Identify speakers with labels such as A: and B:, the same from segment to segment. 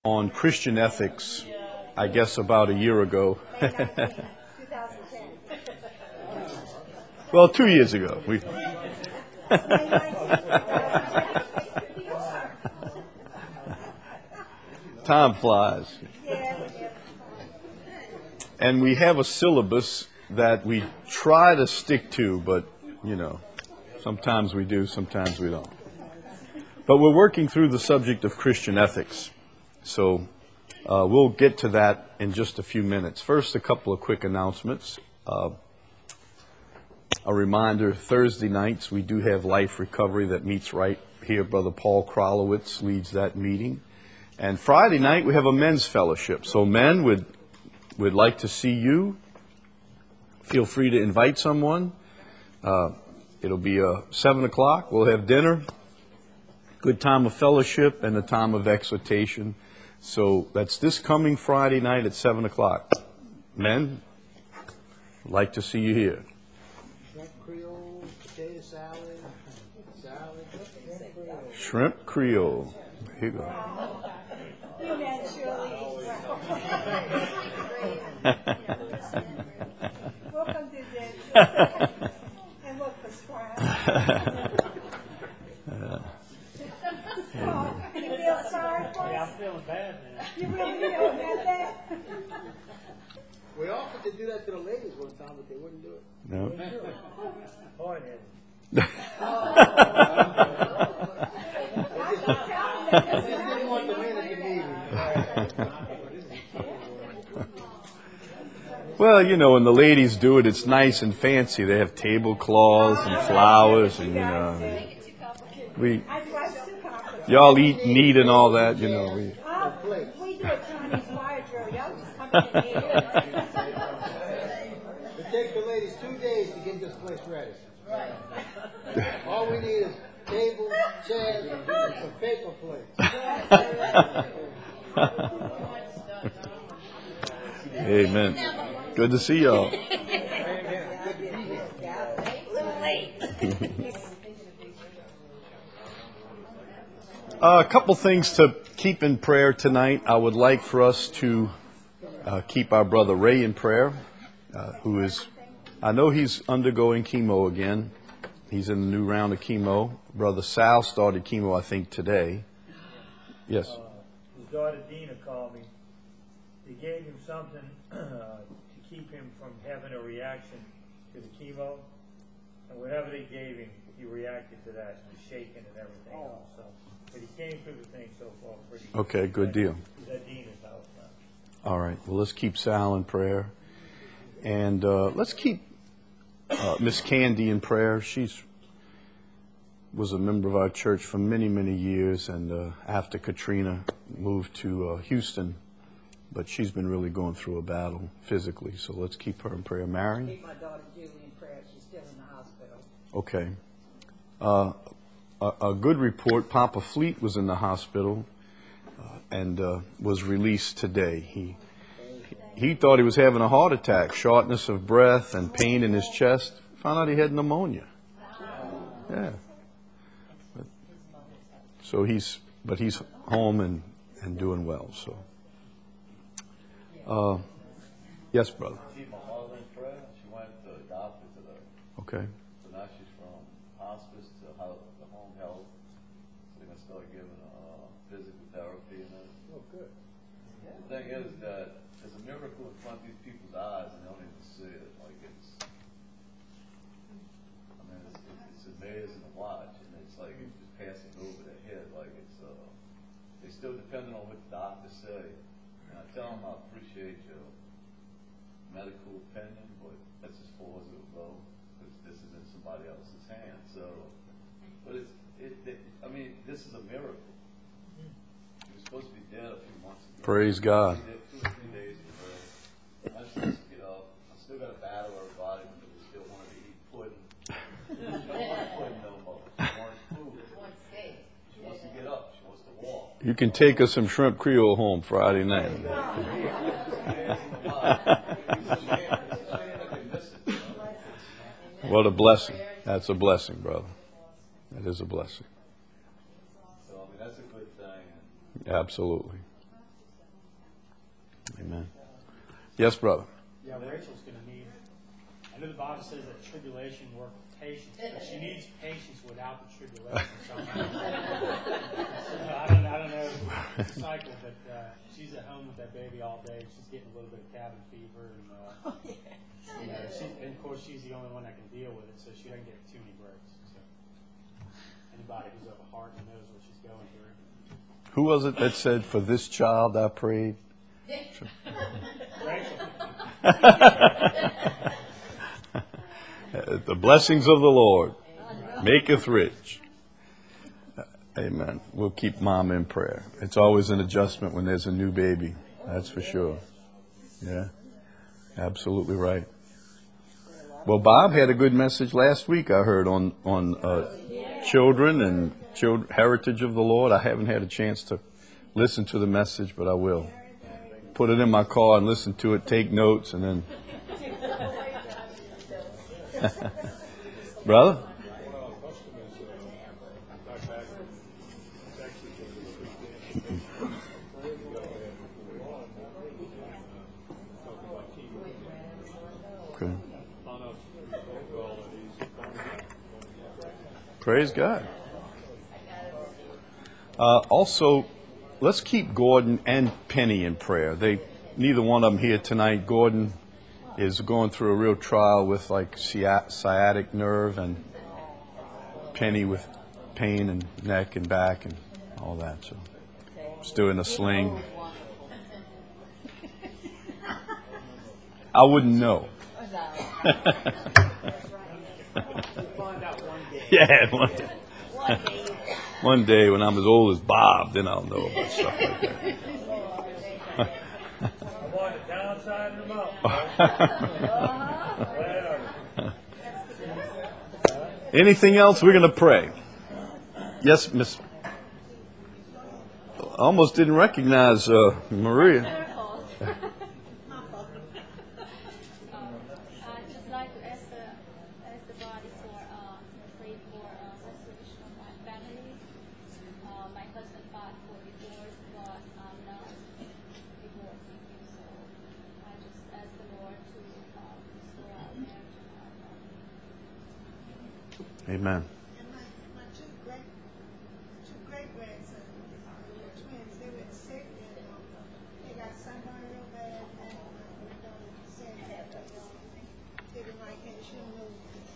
A: on Christian ethics, I guess about a year ago. Well, 2 years ago. Time flies. And we have a syllabus that we try to stick to, but, sometimes we do, sometimes we don't. But we're working through the subject of Christian ethics. So we'll get to that in just a few minutes. First, a couple of quick announcements. A reminder, Thursday nights we do have Life Recovery that meets right here. Brother Paul Krolowitz leads that meeting. And Friday night we have a men's fellowship. So men, we'd like to see you. Feel free to invite someone. It'll be 7 o'clock. We'll have dinner. Good time of fellowship and a time of exhortation. So that's this coming Friday night at 7 o'clock. Men, I'd like to see you here.
B: Shrimp Creole, potato salad.
A: Shrimp Creole. Here you go.
C: Welcome to the and we'll prescribe. You feel sorry for us?
B: Yeah, I'm feeling bad now.
C: You really feel bad?
B: We offered to do that to the ladies one time, but they wouldn't do it.
A: No.
B: Hard headed. They just didn't want the men at the meeting.
A: Well, when the ladies do it, it's nice and fancy. They have tablecloths and flowers, and y'all eat meat and all that.
C: We do a Chinese wire drill. Y'all just come in here.
B: It takes the ladies 2 days to get this place ready. All we need is table, chairs, and some paper plates.
A: Amen. Good to see y'all. A couple things to keep in prayer tonight. I would like for us to keep our brother Ray in prayer, I know he's undergoing chemo again. He's in a new round of chemo. Brother Sal started chemo, I think, today. Yes.
D: His daughter Dina called me. They gave him something to keep him from having a reaction to the chemo. And whatever they gave him, he reacted to that, the shaking and everything else. So, but he came through the thing so far pretty good.
A: Okay, good deal.
D: He's at Dina's house now.
A: All right. Well, let's keep Sal in prayer. And let's keep Miss Candy in prayer. She's was a member of our church for many, many years. And after Katrina moved to Houston, but she's been really going through a battle physically. So let's keep her in prayer. Mary?
C: Keep my daughter Julie in prayer. She's still in the hospital.
A: Okay. A good report, Papa Fleet was in the hospital and was released today. He thought he was having a heart attack, shortness of breath and pain in his chest. Found out he had pneumonia. Yeah. So he's home and doing well. So, yes, brother.
E: Keep my mother in prayer. She went to the doctor today.
A: Okay.
E: So now she's from hospice to the home health. So they're gonna start giving physical therapy and everything.
B: Oh, good.
E: The thing is that there's a miracle in front of these people's eyes, and they don't even see it. It's amazing to watch, and it's like it's just passing over their head. They're still depending on what the doctors say. And I tell them I appreciate your medical opinion, but that's as far as it will go, because this is in somebody else's hands. So, but this is a miracle. He was supposed to be dead a few months ago.
A: Praise God.
E: 2 or 3 days ago. I was supposed to get up. I still got to battle everybody because they still wanted to eat pudding. She don't want pudding no more. She wants food. She wants to get up. She wants to walk.
A: You can take us some shrimp Creole home Friday night. What a blessing. That's a blessing, brother. That is a blessing.
E: So, that's a good thing.
A: Absolutely. Amen. Yes, brother.
F: Yeah, Rachel's going to need, I know the Bible says that tribulation works patience, but she needs patience without the tribulation somehow. So I don't know the cycle, but she's at home with that baby all day. She's getting a little bit of cabin fever, and and of course she's the only one that can deal with it, so she doesn't get too many breaks. So anybody who's of a heart and knows what she's going through.
A: Who was it that said, "For this child I prayed"?
F: Rachel.
A: The blessings of the Lord maketh rich. Amen. We'll keep Mom in prayer. It's always an adjustment when there's a new baby. That's for sure. Yeah, absolutely right. Well, Bob had a good message last week, I heard, on children and heritage of the Lord. I haven't had a chance to listen to the message, but I will. Put it in my car and listen to it, take notes, and then... Brother? Okay. Praise God. Also, let's keep Gordon and Penny in prayer. Neither one of them here tonight. Gordon is going through a real trial with like sciatic nerve, and Penny with pain in neck and back and all that. So still in a sling. I wouldn't know. Yeah, one day when I'm as old as Bob, then I'll know about stuff like that.
D: I want it downside and them up.
A: Anything else? We're going to pray. Yes, Miss. I almost didn't recognize Maria.
G: I'd just like to ask the body for pray for restoration of my family. My husband fought for divorce, but I'm not divorcing him, so I just ask the Lord to restore our marriage and our family.
A: Amen.
H: And my two great grandsons, were twins. They were sick and they got sunburned real bad. And my daughter said that they didn't like it. She was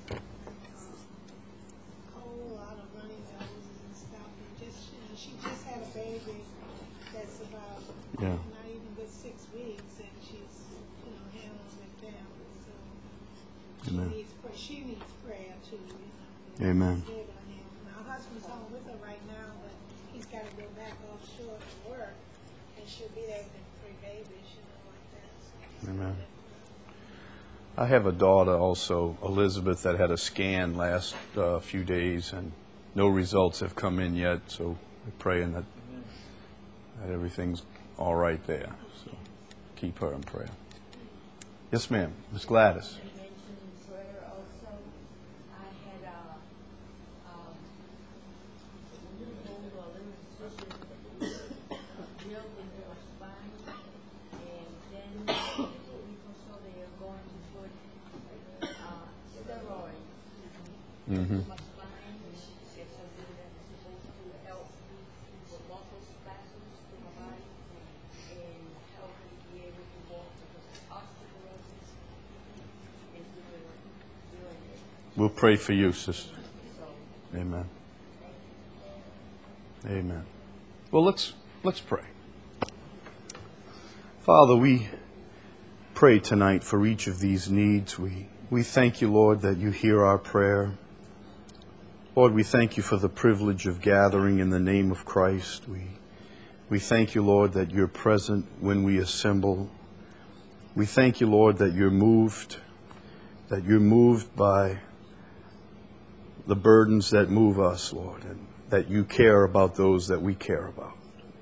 H: cold, a lot of running noses and stuff. And she just had a baby that's about not even good 6 weeks, and she's handling it down. So she needs prayer too.
A: Amen.
H: My husband's home with her right now, but he's got to go back offshore to work, and she'll be there with 3 babies, like that. So
A: Amen. I have a daughter also, Elizabeth, that had a scan last few days, and no results have come in yet. So we're praying that everything's all right there. So keep her in prayer. Yes, ma'am. Miss Gladys. Mm-hmm. We'll pray for you, sister. Amen. Amen. Well, let's pray. Father, we pray tonight for each of these needs. We thank you, Lord, that you hear our prayer. Lord, we thank you for the privilege of gathering in the name of Christ. We thank you, Lord, that you're present when we assemble. We thank you, Lord, that you're moved by the burdens that move us, Lord, and that you care about those that we care about.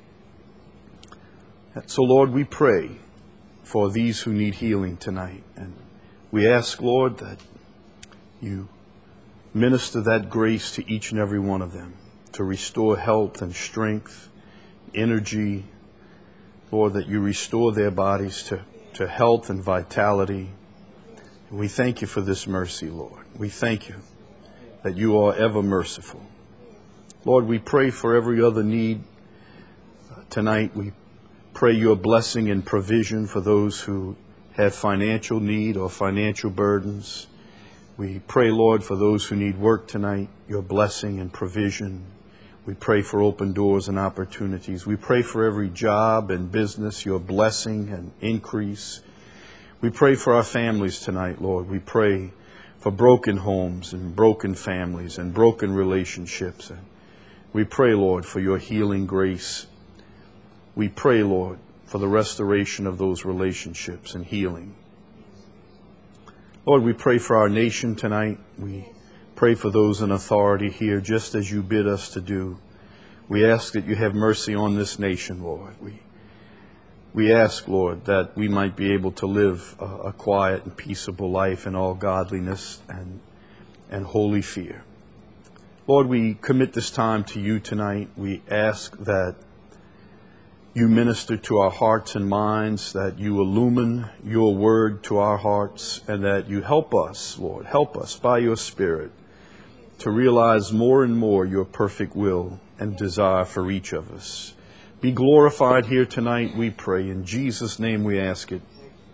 A: So, Lord, we pray for these who need healing tonight. And we ask, Lord, that you minister that grace to each and every one of them to restore health and strength, energy, Lord, that you restore their bodies to health and vitality. We thank you for this mercy, Lord. We thank you that you are ever merciful. Lord, we pray for every other need tonight. We pray your blessing and provision for those who have financial need or financial burdens. We pray, Lord, for those who need work tonight, your blessing and provision. We pray for open doors and opportunities. We pray for every job and business, your blessing and increase. We pray for our families tonight, Lord. We pray for broken homes and broken families and broken relationships. And we pray, Lord, for your healing grace. We pray, Lord, for the restoration of those relationships and healing. Lord, we pray for our nation tonight. We pray for those in authority here, just as you bid us to do. We ask that you have mercy on this nation, Lord. We ask, Lord, that we might be able to live a quiet and peaceable life in all godliness and holy fear. Lord, we commit this time to you tonight. We ask that you minister to our hearts and minds, that you illumine your word to our hearts, and that you help us, Lord, help us by your Spirit to realize more and more your perfect will and desire for each of us. Be glorified here tonight, we pray. In Jesus' name we ask it.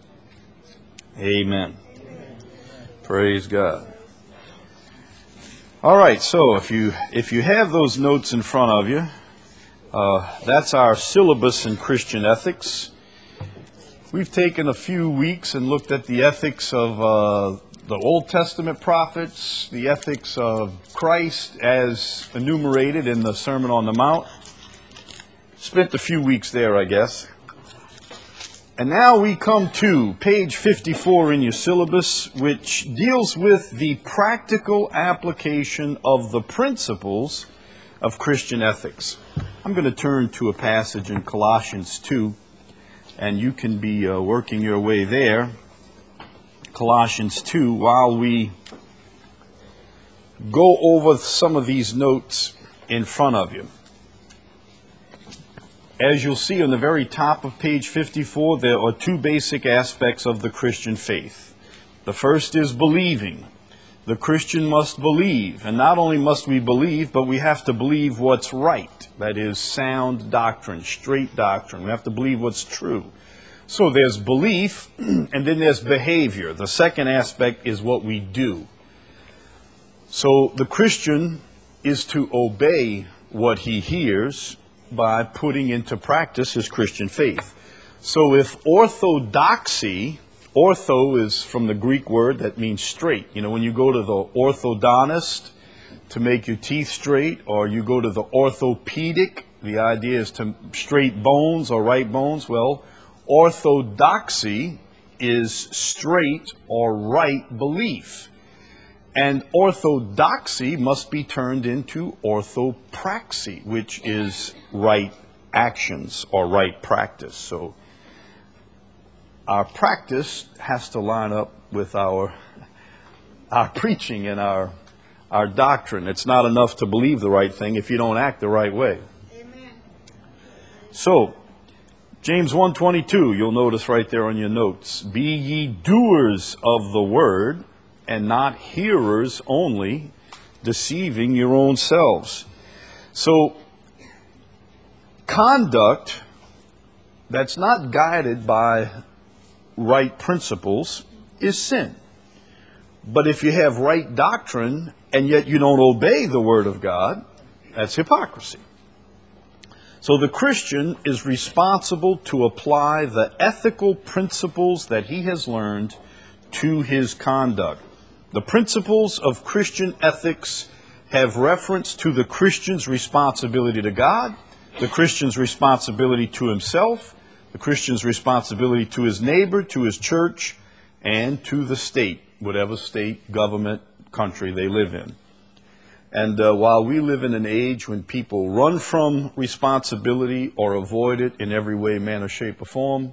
A: Amen. Praise God. All right, so if you have those notes in front of you, that's our syllabus in Christian ethics. We've taken a few weeks and looked at the ethics of the Old Testament prophets, the ethics of Christ as enumerated in the Sermon on the Mount. Spent a few weeks there, I guess. And now we come to page 54 in your syllabus, which deals with the practical application of the principles of Christian ethics. I'm going to turn to a passage in Colossians 2, and you can be working your way there. Colossians 2, while we go over some of these notes in front of you. As you'll see on the very top of page 54, there are two basic aspects of the Christian faith. The first is believing. The Christian must believe, and not only must we believe, but we have to believe what's right. That is sound doctrine, straight doctrine. We have to believe what's true. So there's belief, and then there's behavior. The second aspect is what we do. So the Christian is to obey what he hears by putting into practice his Christian faith. So if orthodoxy, ortho is from the Greek word that means straight. You know, when you go to the orthodontist to make your teeth straight, or you go to the orthopedic, the idea is to straight bones or right bones. Well, orthodoxy is straight or right belief. And orthodoxy must be turned into orthopraxy, which is right actions or right practice. So our practice has to line up with our preaching and our doctrine. It's not enough to believe the right thing if you don't act the right way.
H: Amen.
A: So, James 1:22, you'll notice right there on your notes. Be ye doers of the word, and not hearers only, deceiving your own selves. So, conduct that's not guided by right principles is sin. But if you have right doctrine and yet you don't obey the Word of God, that's hypocrisy. So the Christian is responsible to apply the ethical principles that he has learned to his conduct. The principles of Christian ethics have reference to the Christian's responsibility to God, the Christian's responsibility to himself, the Christian's responsibility to his neighbor, to his church, and to the state, whatever state, government, country they live in. And while we live in an age when people run from responsibility or avoid it in every way, manner, shape, or form,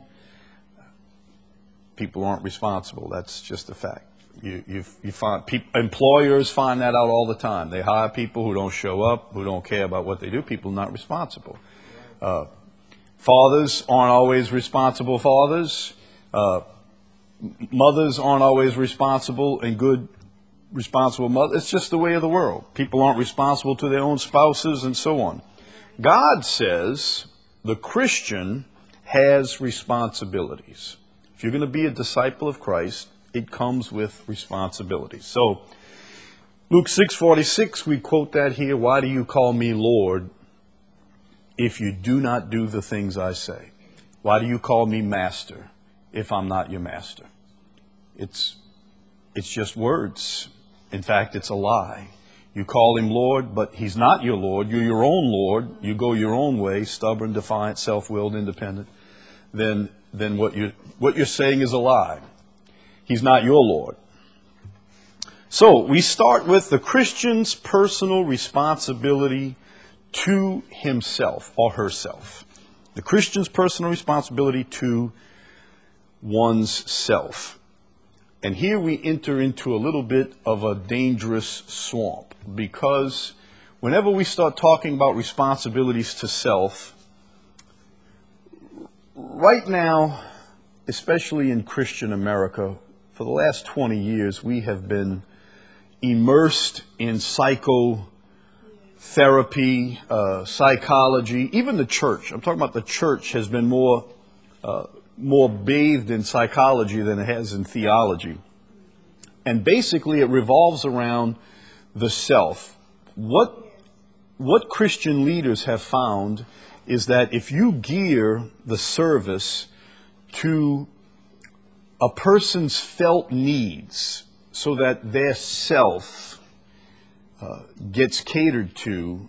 A: people aren't responsible. That's just a fact. You find employers find that out all the time. They hire people who don't show up, who don't care about what they do. People not responsible. Fathers aren't always responsible fathers. Mothers aren't always responsible and good, responsible mothers. It's just the way of the world. People aren't responsible to their own spouses and so on. God says the Christian has responsibilities. If you're going to be a disciple of Christ, it comes with responsibilities. So, Luke 6:46, we quote that here. Why do you call me Lord if you do not do the things I say? Why do you call me Master if I'm not your master? It's just words. In fact, it's a lie. You call him Lord, but he's not your Lord. You're your own Lord. You go your own way, stubborn, defiant, self-willed, independent. Then what you're saying is a lie. He's not your Lord. So we start with the Christian's personal responsibility to himself or herself. The Christian's personal responsibility to one's self. And here we enter into a little bit of a dangerous swamp, because whenever we start talking about responsibilities to self, right now, especially in Christian America, for the last 20 years, we have been immersed in psychotherapy, psychology, even the church. I'm talking about the church has been more bathed in psychology than it has in theology. And basically it revolves around the self. What Christian leaders have found is that if you gear the service to a person's felt needs so that their self gets catered to,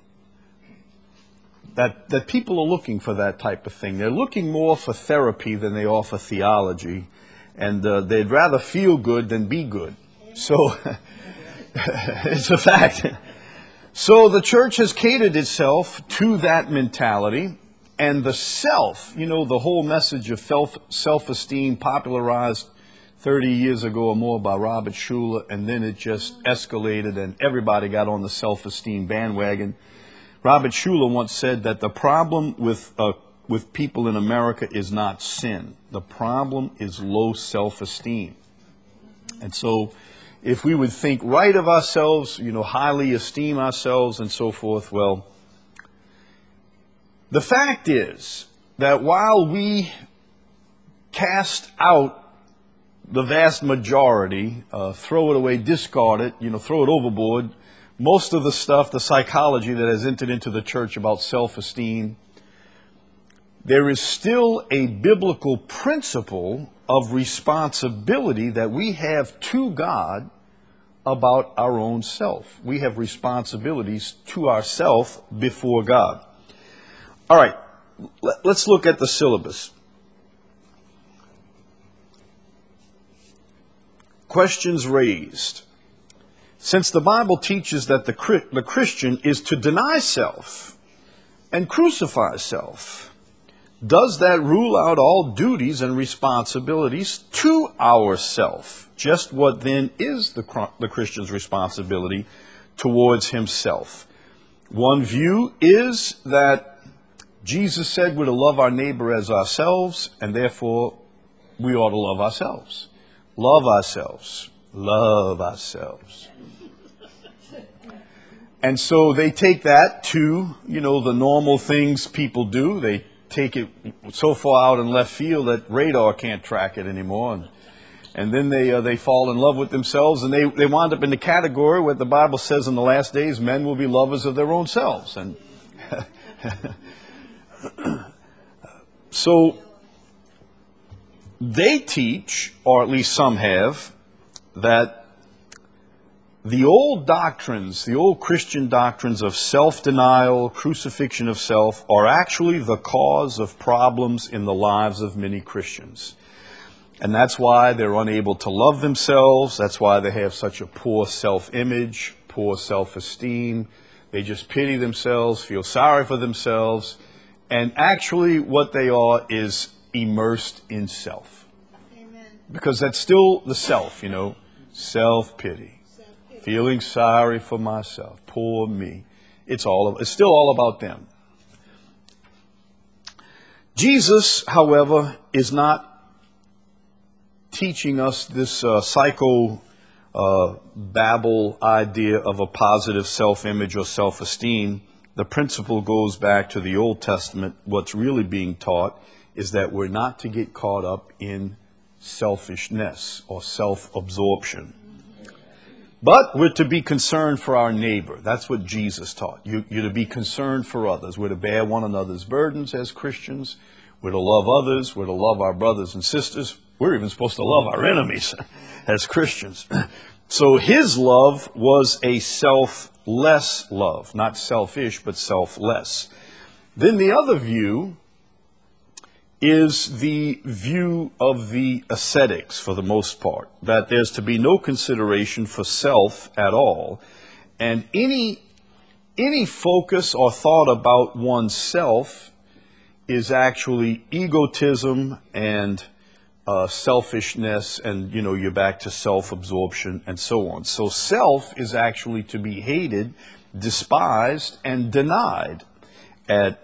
A: that people are looking for that type of thing. They're looking more for therapy than they are for theology, and they'd rather feel good than be good. So it's a fact. So the church has catered itself to that mentality, and the self, the whole message of self-esteem popularized 30 years ago or more by Robert Schuller, and then it just escalated and everybody got on the self-esteem bandwagon. Robert Schuller once said that the problem with people in America is not sin. The problem is low self-esteem. And so if we would think right of ourselves, highly esteem ourselves and so forth, well, the fact is that while we cast out the vast majority, throw it away, discard it, throw it overboard, most of the stuff, the psychology that has entered into the church about self-esteem, there is still a biblical principle of responsibility that we have to God about our own self. We have responsibilities to ourself before God. All right, let's look at the syllabus. Questions raised. Since the Bible teaches that the Christian is to deny self and crucify self, does that rule out all duties and responsibilities to ourself? Just what then is the Christian's responsibility towards himself? One view is that Jesus said we're to love our neighbor as ourselves, and therefore we ought to love ourselves. Love ourselves. Love ourselves. And so they take that to, the normal things people do. They take it so far out in left field that radar can't track it anymore. And then they fall in love with themselves, and they wind up in the category where the Bible says in the last days men will be lovers of their own selves. And so they teach, or at least some have, that the old doctrines, the old Christian doctrines of self-denial, crucifixion of self, are actually the cause of problems in the lives of many Christians. And that's why they're unable to love themselves. That's why they have such a poor self-image, poor self-esteem. They just pity themselves, feel sorry for themselves. And actually what they are is immersed in self.
H: Amen.
A: Because that's still the self, self-pity. Feeling sorry for myself. Poor me. It's still all about them. Jesus, however, is not teaching us this babble idea of a positive self-image or self-esteem. The principle goes back to the Old Testament. What's really being taught is that we're not to get caught up in selfishness or self-absorption. But we're to be concerned for our neighbor. That's what Jesus taught. You're to be concerned for others. We're to bear one another's burdens as Christians. We're to love others. We're to love our brothers and sisters. We're even supposed to love our enemies as Christians. So his love was a selfless love, not selfish, but selfless. Then the other view is the view of the ascetics, for the most part, that there's to be no consideration for self at all, and any focus or thought about oneself is actually egotism and selfishness, and you're back to self-absorption and so on. So self is actually to be hated, despised, and denied at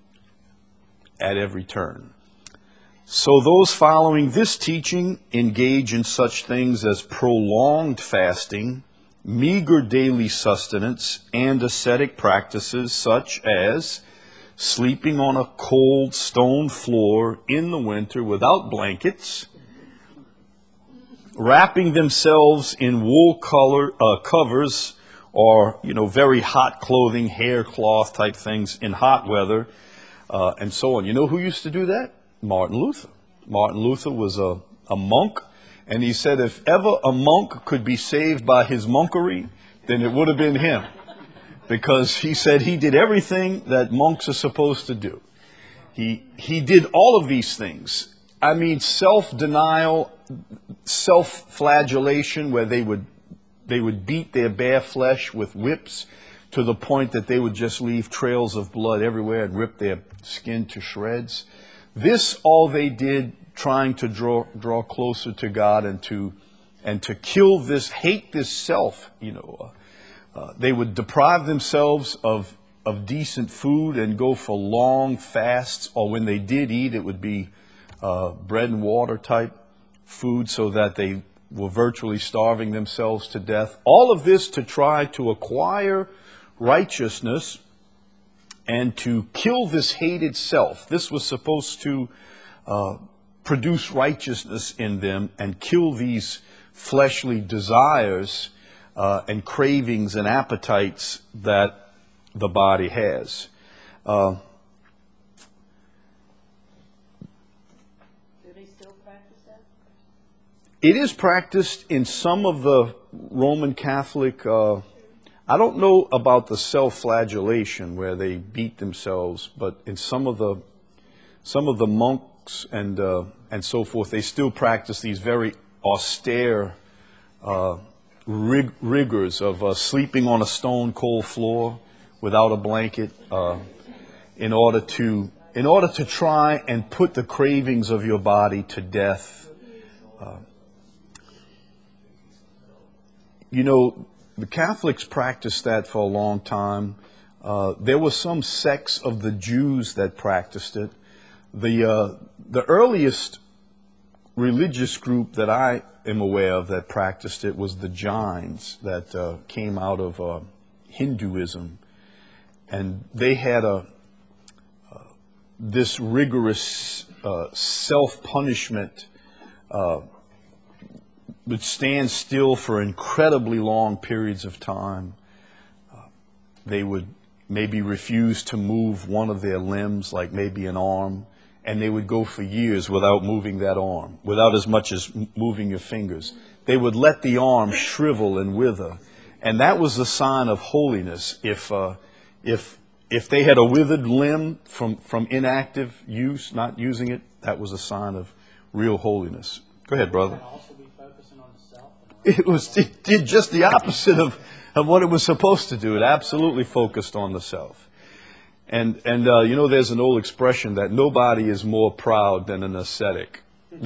A: every turn. So those following this teaching engage in such things as prolonged fasting, meager daily sustenance, and ascetic practices such as sleeping on a cold stone floor in the winter without blankets, wrapping themselves in wool covers or, very hot clothing, hair cloth type things in hot weather, and so on. You know who used to do that? Martin Luther. Martin Luther was a monk, and he said if ever a monk could be saved by his monkery, then it would have been him. Because he said he did everything that monks are supposed to do. He did all of these things. I mean, self-denial, self-flagellation, where they would beat their bare flesh with whips to the point that they would just leave trails of blood everywhere and rip their skin to shreds. This all they did, trying to draw closer to God and to kill this, hate this self, They would deprive themselves of decent food and go for long fasts, or when they did eat, it would be bread and water type food, so that they were virtually starving themselves to death. All of this to try to acquire righteousness and to kill this hated self. This was supposed to produce righteousness in them and kill these fleshly desires and cravings and appetites that the body has.
C: Do they still practice that?
A: It is practiced in some of the Roman Catholic. I don't know about the self-flagellation where they beat themselves, but in some of the monks and so forth, they still practice these very austere rigors of sleeping on a stone cold floor without a blanket, in order to try and put the cravings of your body to death. The Catholics practiced that for a long time. There were some sects of the Jews that practiced it. The earliest religious group that I am aware of that practiced it was the Jains, that came out of Hinduism, and they had this rigorous self-punishment, would stand still for incredibly long periods of time. They would maybe refuse to move one of their limbs, like maybe an arm, and they would go for years without moving that arm, without as much as moving your fingers. They would let the arm shrivel and wither, and that was a sign of holiness. If they had a withered limb from inactive use, not using it, that was a sign of real holiness. Go ahead, brother. It did just the opposite of what it was supposed to do. It absolutely focused on the self. And there's an old expression that nobody is more proud than an ascetic.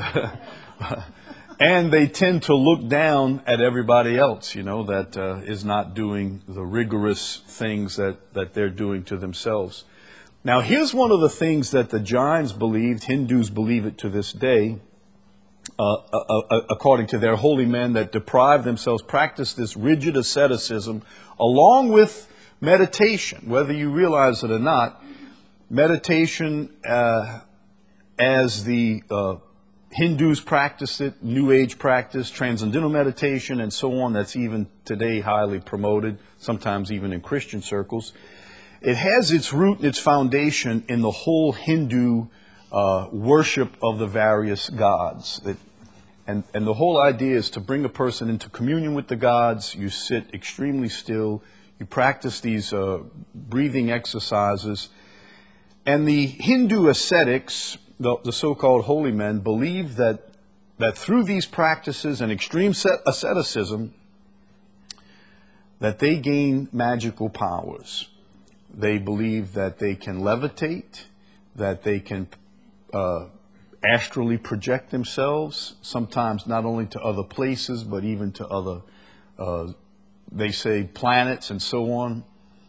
A: And they tend to look down at everybody else, that is not doing the rigorous things that they're doing to themselves. Now, here's one of the things that the Jains believed, Hindus believe it to this day, according to their holy men that deprive themselves, practice this rigid asceticism along with meditation. Whether you realize it or not, meditation as the Hindus practice it, New Age practice, transcendental meditation, and so on, that's even today highly promoted, sometimes even in Christian circles. It has its root and its foundation in the whole Hindu worship of the various gods. And the whole idea is to bring a person into communion with the gods. You sit extremely still. You practice these breathing exercises. And the Hindu ascetics, the so-called holy men, believe that through these practices and extreme asceticism, that they gain magical powers. They believe that they can levitate, that they can astrally project themselves, sometimes not only to other places, but even to other, they say, planets and so on.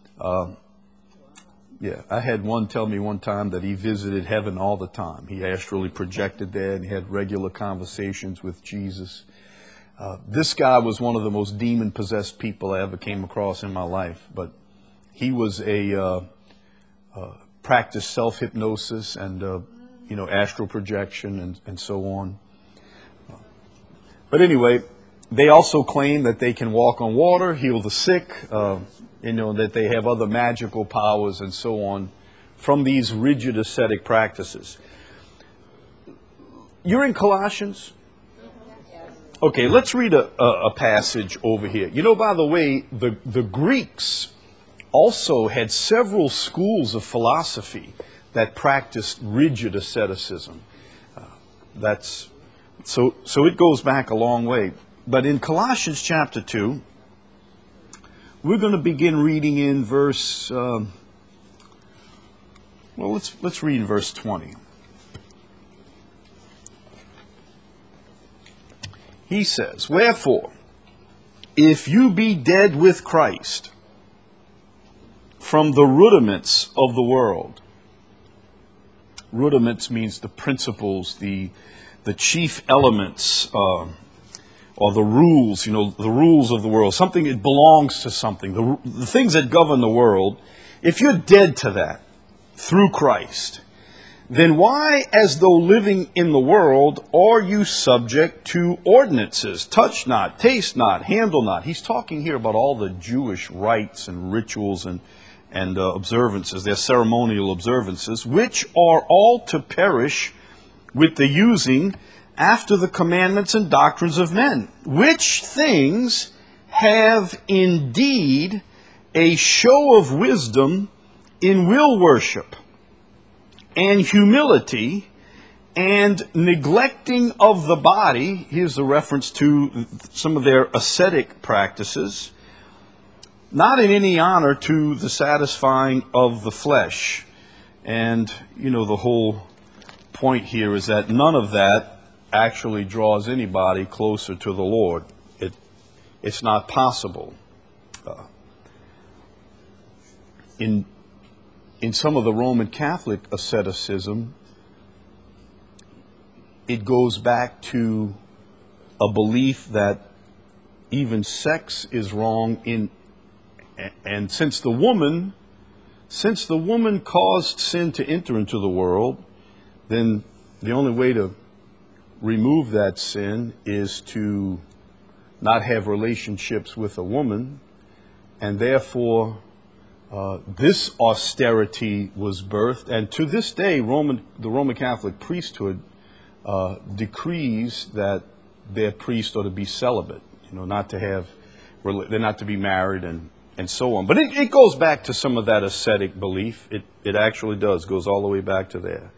A: Yeah, I had one tell me one time that he visited heaven all the time. He astrally projected there and had regular conversations with Jesus. This guy was one of the most demon-possessed people I ever came across in my life, but he was practiced self-hypnosis and, astral projection and so on. But anyway, they also claim that they can walk on water, heal the sick, that they have other magical powers and so on from these rigid ascetic practices. You're in Colossians? Okay, let's read a passage over here. By the way, the Greeks also had several schools of philosophy that practiced rigid asceticism. So it goes back a long way. But in Colossians chapter 2, we're going to begin reading in verse, let's read in verse 20. He says, "Wherefore, if you be dead with Christ from the rudiments of the world," rudiments means the principles, the chief elements, or the rules, the rules of the world, something that belongs to something, the things that govern the world. If you're dead to that through Christ, then why, as though living in the world, are you subject to ordinances? Touch not, taste not, handle not. He's talking here about all the Jewish rites and rituals and observances, their ceremonial observances, which are all to perish with the using after the commandments and doctrines of men, which things have indeed a show of wisdom in will worship and humility and neglecting of the body. Here's the reference to some of their ascetic practices, not in any honor to the satisfying of the flesh. And, the whole point here is that none of that actually draws anybody closer to the Lord. It's not possible. In some of the Roman Catholic asceticism, it goes back to a belief that even sex is wrong and since the woman caused sin to enter into the world, then the only way to remove that sin is to not have relationships with a woman, and therefore this austerity was birthed. And to this day, the Roman Catholic priesthood decrees that their priest ought to be celibate, they're not to be married and so on. But it goes back to some of that ascetic belief. It actually does, goes all the way back to there.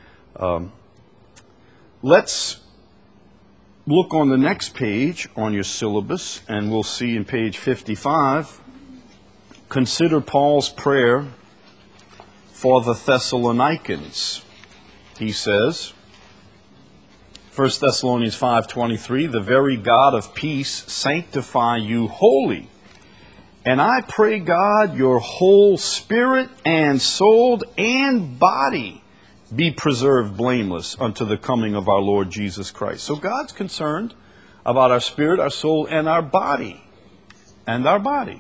A: Let's look on the next page on your syllabus, and we'll see in page 55, consider Paul's prayer for the Thessalonians. He says, 1 Thessalonians 5:23, "The very God of peace sanctify you wholly, And I pray, God, your whole spirit and soul and body be preserved blameless unto the coming of our Lord Jesus Christ. So God's concerned about our spirit, our soul, and our body. And our body.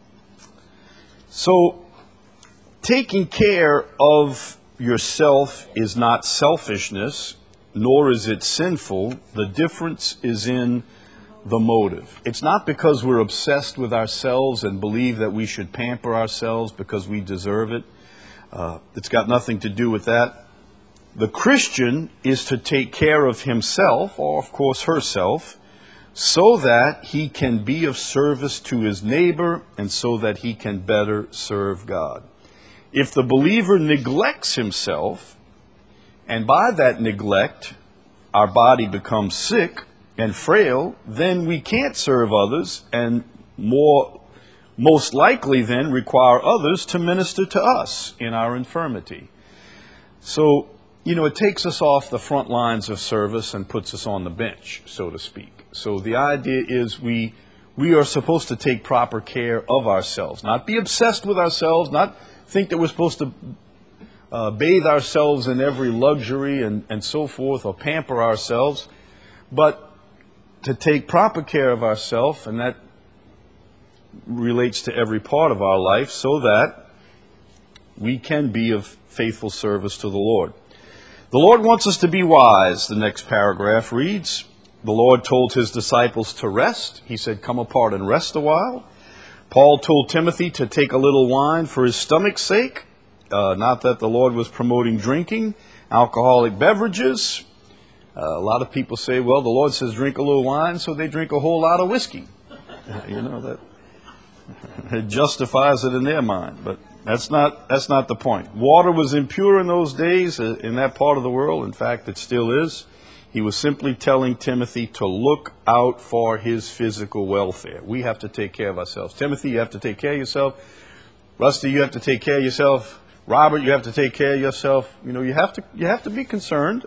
A: So, taking care of yourself is not selfishness, nor is it sinful. The difference is in the motive. It's not because we're obsessed with ourselves and believe that we should pamper ourselves because we deserve it. It's got nothing to do with that. The Christian is to take care of himself, or of course herself, so that he can be of service to his neighbor and so that he can better serve God. If the believer neglects himself, and by that neglect our body becomes sick and frail, then we can't serve others, and most likely then require others to minister to us in our infirmity. So, it takes us off the front lines of service and puts us on the bench, so to speak. So the idea is we are supposed to take proper care of ourselves, not be obsessed with ourselves, not think that we're supposed to bathe ourselves in every luxury and so forth, or pamper ourselves, but to take proper care of ourselves, and that relates to every part of our life, so that we can be of faithful service to the Lord. The Lord wants us to be wise, the next paragraph reads. The Lord told his disciples to rest. He said, come apart and rest a while. Paul told Timothy to take a little wine for his stomach's sake. Not that the Lord was promoting drinking, alcoholic beverages. A lot of people say, well, the Lord says drink a little wine, so they drink a whole lot of whiskey. That it justifies it in their mind, but that's not the point. Water was impure in those days in that part of the world. In fact, it still is. He was simply telling Timothy to look out for his physical welfare. We have to take care of ourselves. Timothy, you have to take care of yourself. Rusty, you have to take care of yourself. Robert, you have to take care of yourself. You have to be concerned.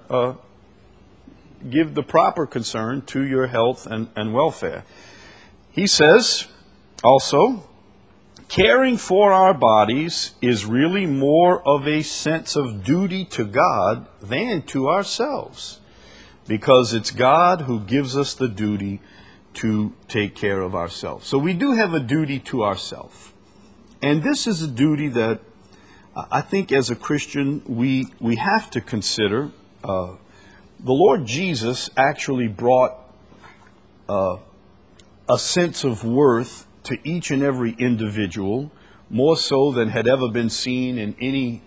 A: Give the proper concern to your health and welfare. He says also, caring for our bodies is really more of a sense of duty to God than to ourselves, because it's God who gives us the duty to take care of ourselves. So we do have a duty to ourselves. And this is a duty that I think as a Christian we have to consider. The Lord Jesus actually brought a sense of worth to each and every individual, more so than had ever been seen in any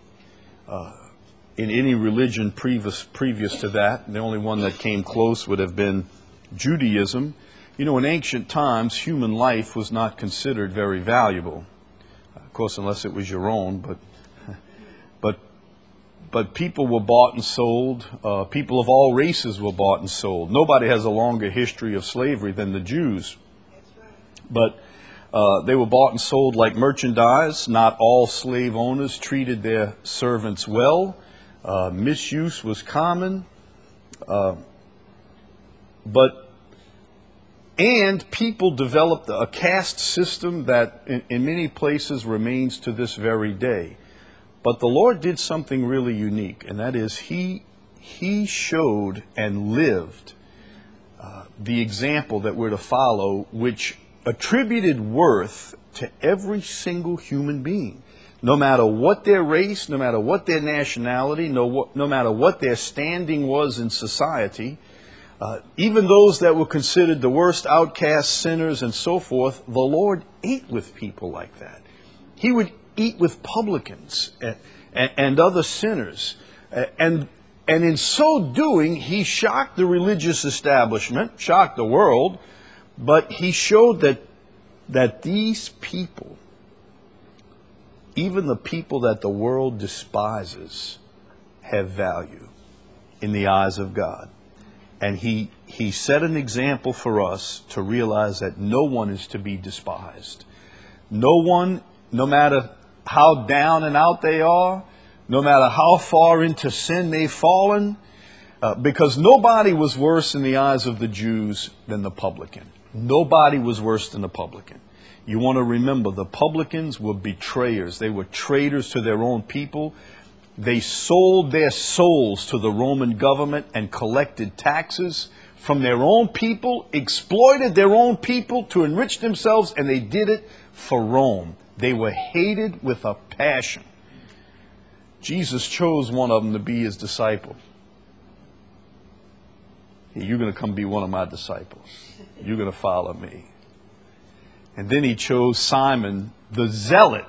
A: religion previous to that. The only one that came close would have been Judaism. In ancient times, human life was not considered very valuable. Of course, unless it was your own, but people were bought and sold. People of all races were bought and sold. Nobody has a longer history of slavery than the Jews. But they were bought and sold like merchandise. Not all slave owners treated their servants well. Misuse was common. And people developed a caste system that in many places remains to this very day. But the Lord did something really unique, and that is He showed and lived the example that we're to follow, which attributed worth to every single human being, no matter what their race, no matter what their nationality, no matter what their standing was in society. Even those that were considered the worst outcasts, sinners, and so forth, the Lord ate with people like that. He would eat with publicans and other sinners. And in so doing, He shocked the religious establishment, shocked the world, but He showed that these people, even the people that the world despises, have value in the eyes of God. And he set an example for us to realize that no one is to be despised. No one, no matter how down and out they are, no matter how far into sin they've fallen, because nobody was worse in the eyes of the Jews than the publican. Nobody was worse than the publican. You want to remember, the publicans were betrayers. They were traitors to their own people. They sold their souls to the Roman government and collected taxes from their own people, exploited their own people to enrich themselves, and they did it for Rome. They were hated with a passion. Jesus chose one of them to be his disciple. Hey, you're going to come be one of my disciples. You're going to follow me. And then he chose Simon the Zealot.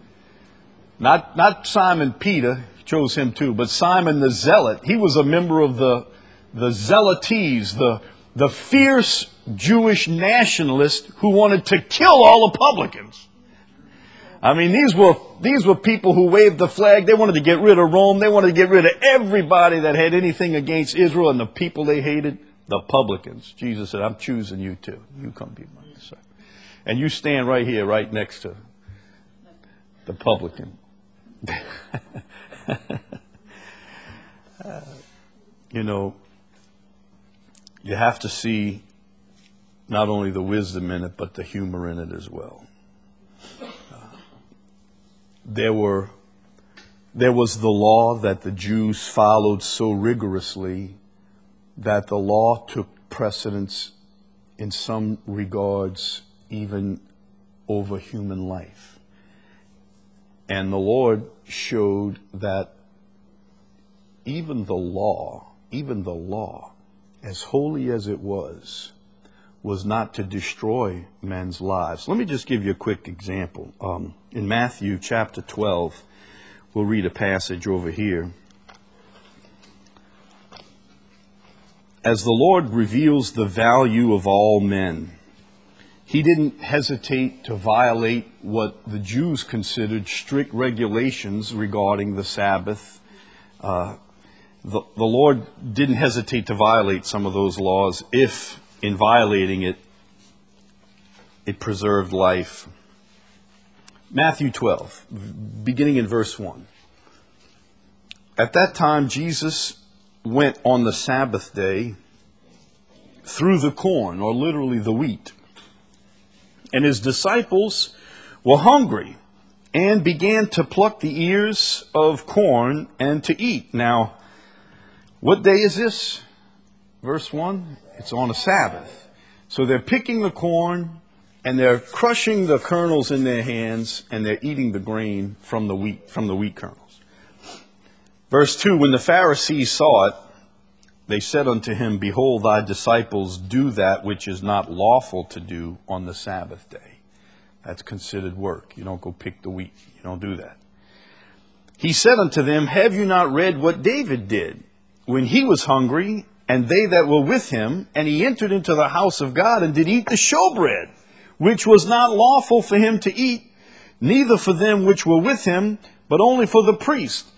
A: Not Simon Peter, he chose him too, but Simon the Zealot. He was a member of the Zealotes, the fierce Jewish nationalists who wanted to kill all the publicans. I mean, these were people who waved the flag. They wanted to get rid of Rome. They wanted to get rid of everybody that had anything against Israel, and the people they hated, the publicans. Jesus said, I'm choosing you too. You come be my disciple. And you stand right here, right next to the publican. You know, you have to see not only the wisdom in it, but the humor in it as well. There was the law that the Jews followed so rigorously that the law took precedence in some regards even over human life. And the Lord showed that even the law, as holy as it was not to destroy men's lives. Let me just give you a quick example. In Matthew chapter 12, we'll read a passage over here. As the Lord reveals the value of all men, he didn't hesitate to violate what the Jews considered strict regulations regarding the Sabbath. The Lord didn't hesitate to violate some of those laws if, in violating it, it preserved life. Matthew 12, beginning in verse 1. At that time, Jesus went on the Sabbath day through the corn, or literally the wheat. And his disciples were hungry and began to pluck the ears of corn and to eat. Now, what day is this? Verse 1, it's on a Sabbath. So they're picking the corn and they're crushing the kernels in their hands and they're eating the grain from the wheat kernels. Verse 2, when the Pharisees saw it, they said unto him, Behold, thy disciples do that which is not lawful to do on the Sabbath day. That's considered work. You don't go pick the wheat. You don't do that. He said unto them, Have you not read what David did when he was hungry, and they that were with him, and he entered into the house of God, and did eat the showbread, which was not lawful for him to eat, neither for them which were with him, but only for the priest?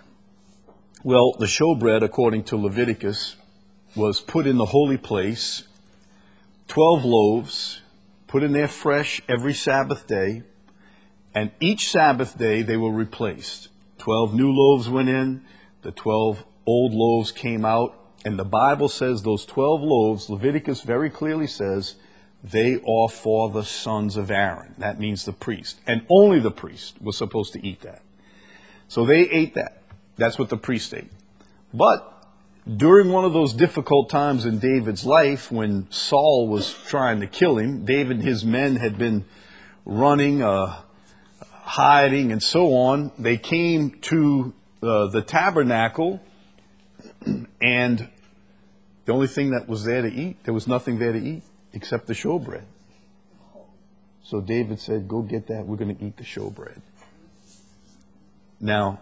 A: Well, the showbread, according to Leviticus, was put in the holy place, 12 loaves, put in there fresh every Sabbath day, and each Sabbath day they were replaced. 12 new loaves went in, the 12 old loaves came out, and the Bible says those 12 loaves, Leviticus very clearly says, they are for the sons of Aaron. That means the priest. And only the priest was supposed to eat that. So they ate that. That's what the priest ate. But during one of those difficult times in David's life, when Saul was trying to kill him, David and his men had been running, hiding, and so on. They came to the tabernacle, and the only thing that was there to eat, there was nothing there to eat except the showbread. So David said, Go get that. We're going to eat the showbread. Now,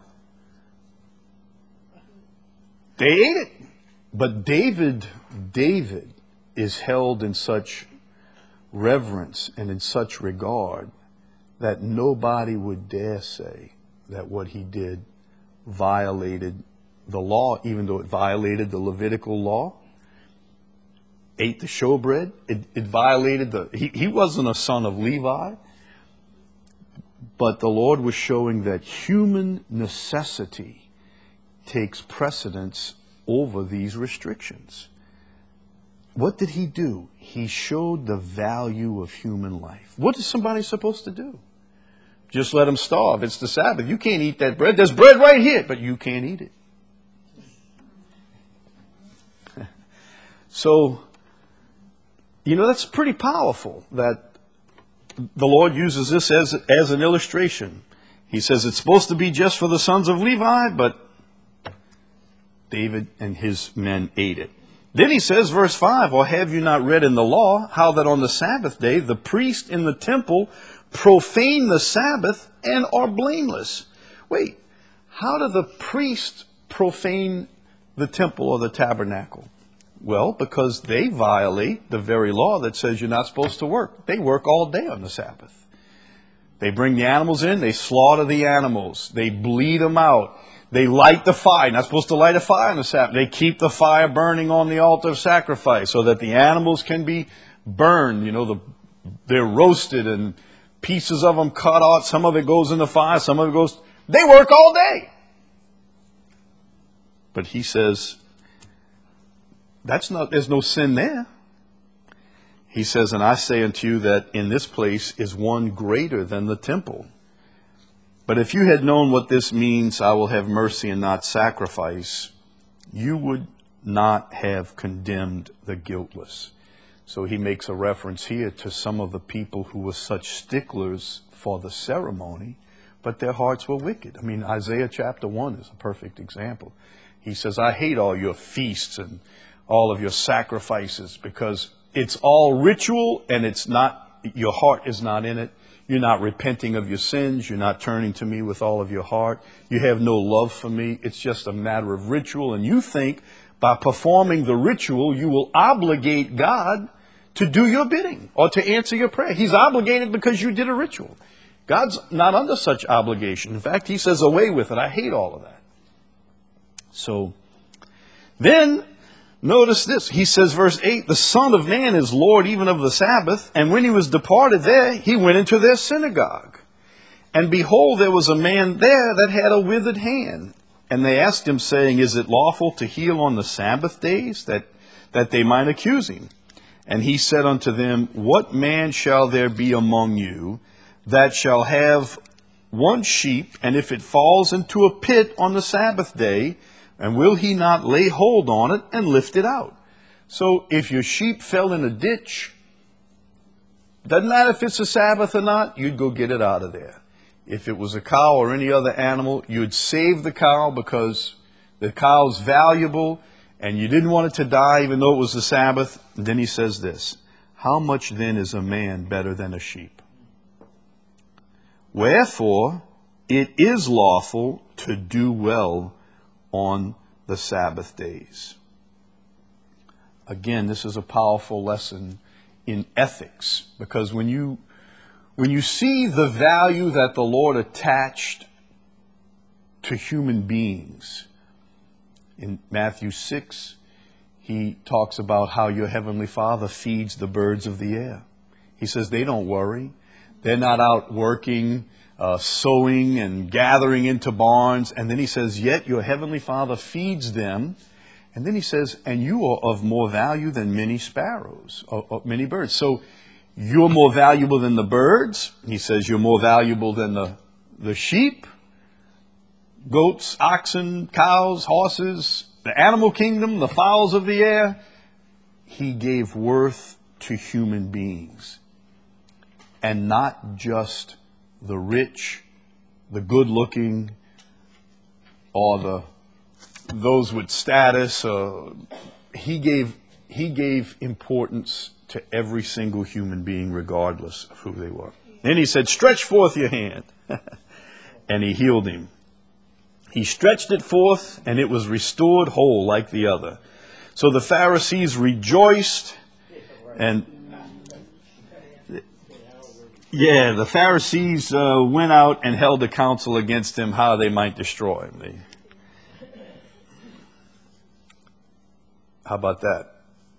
A: they ate it. But David is held in such reverence and in such regard that nobody would dare say that what he did violated the law, even though it violated the Levitical law. Ate the showbread. It violated he wasn't a son of Levi. But the Lord was showing that human necessity takes precedence over these restrictions. what did he do? He showed the value of human life. What is somebody supposed to do? Just let them starve. It's the Sabbath. You can't eat that bread. There's bread right here, but you can't eat it. So, that's pretty powerful that the Lord uses this as an illustration. He says it's supposed to be just for the sons of Levi, but David and his men ate it. Then he says, verse 5, or have you not read in the law how that on the Sabbath day the priest in the temple profane the Sabbath and are blameless? Wait, how do the priests profane the temple or the tabernacle? Well, because they violate the very law that says you're not supposed to work. They work all day on the Sabbath. They bring the animals in, they slaughter the animals, they bleed them out, they light the fire. You're not supposed to light a fire on the Sabbath. They keep the fire burning on the altar of sacrifice so that the animals can be burned. They're roasted and pieces of them cut out. Some of it goes in the fire, some of it goes... They work all day. But he says, there's no sin there. He says, and I say unto you that in this place is one greater than the temple. But if you had known what this means, I will have mercy and not sacrifice, you would not have condemned the guiltless. So he makes a reference here to some of the people who were such sticklers for the ceremony, but their hearts were wicked. Isaiah chapter 1 is a perfect example. He says, I hate all your feasts and all of your sacrifices because it's all ritual and it's not, your heart is not in it. You're not repenting of your sins. You're not turning to me with all of your heart. You have no love for me. It's just a matter of ritual. And you think by performing the ritual, you will obligate God to do your bidding or to answer your prayer. He's obligated because you did a ritual. God's not under such obligation. In fact, he says, away with it. I hate all of that. So then notice this. He says, verse 8, the Son of Man is Lord even of the Sabbath. And when he was departed there, he went into their synagogue. And behold, there was a man there that had a withered hand. And they asked him, saying, is it lawful to heal on the Sabbath days? That they might accuse him. And he said unto them, what man shall there be among you that shall have one sheep, and if it falls into a pit on the Sabbath day, and will he not lay hold on it and lift it out? So if your sheep fell in a ditch, doesn't matter if it's a Sabbath or not, you'd go get it out of there. If it was a cow or any other animal, you'd save the cow because the cow's valuable and you didn't want it to die even though it was the Sabbath. And then he says this, how much then is a man better than a sheep? Wherefore it is lawful to do well on the Sabbath days. Again, this is a powerful lesson in ethics, because when you see the value that the Lord attached to human beings, in Matthew 6, he talks about how your heavenly Father feeds the birds of the air. He says they don't worry. They're not out working, sowing and gathering into barns. And then he says, yet your heavenly Father feeds them. And then he says, and you are of more value than many sparrows, or many birds. So you're more valuable than the birds. He says you're more valuable than the sheep, goats, oxen, cows, horses, the animal kingdom, the fowls of the air. He gave worth to human beings. And not just the rich, the good-looking, or those with status. He gave importance to every single human being, regardless of who they were. Then he said, stretch forth your hand. And he healed him. He stretched it forth, and it was restored whole like the other. So the Pharisees rejoiced, and the Pharisees went out and held a council against him, how they might destroy him. How about that?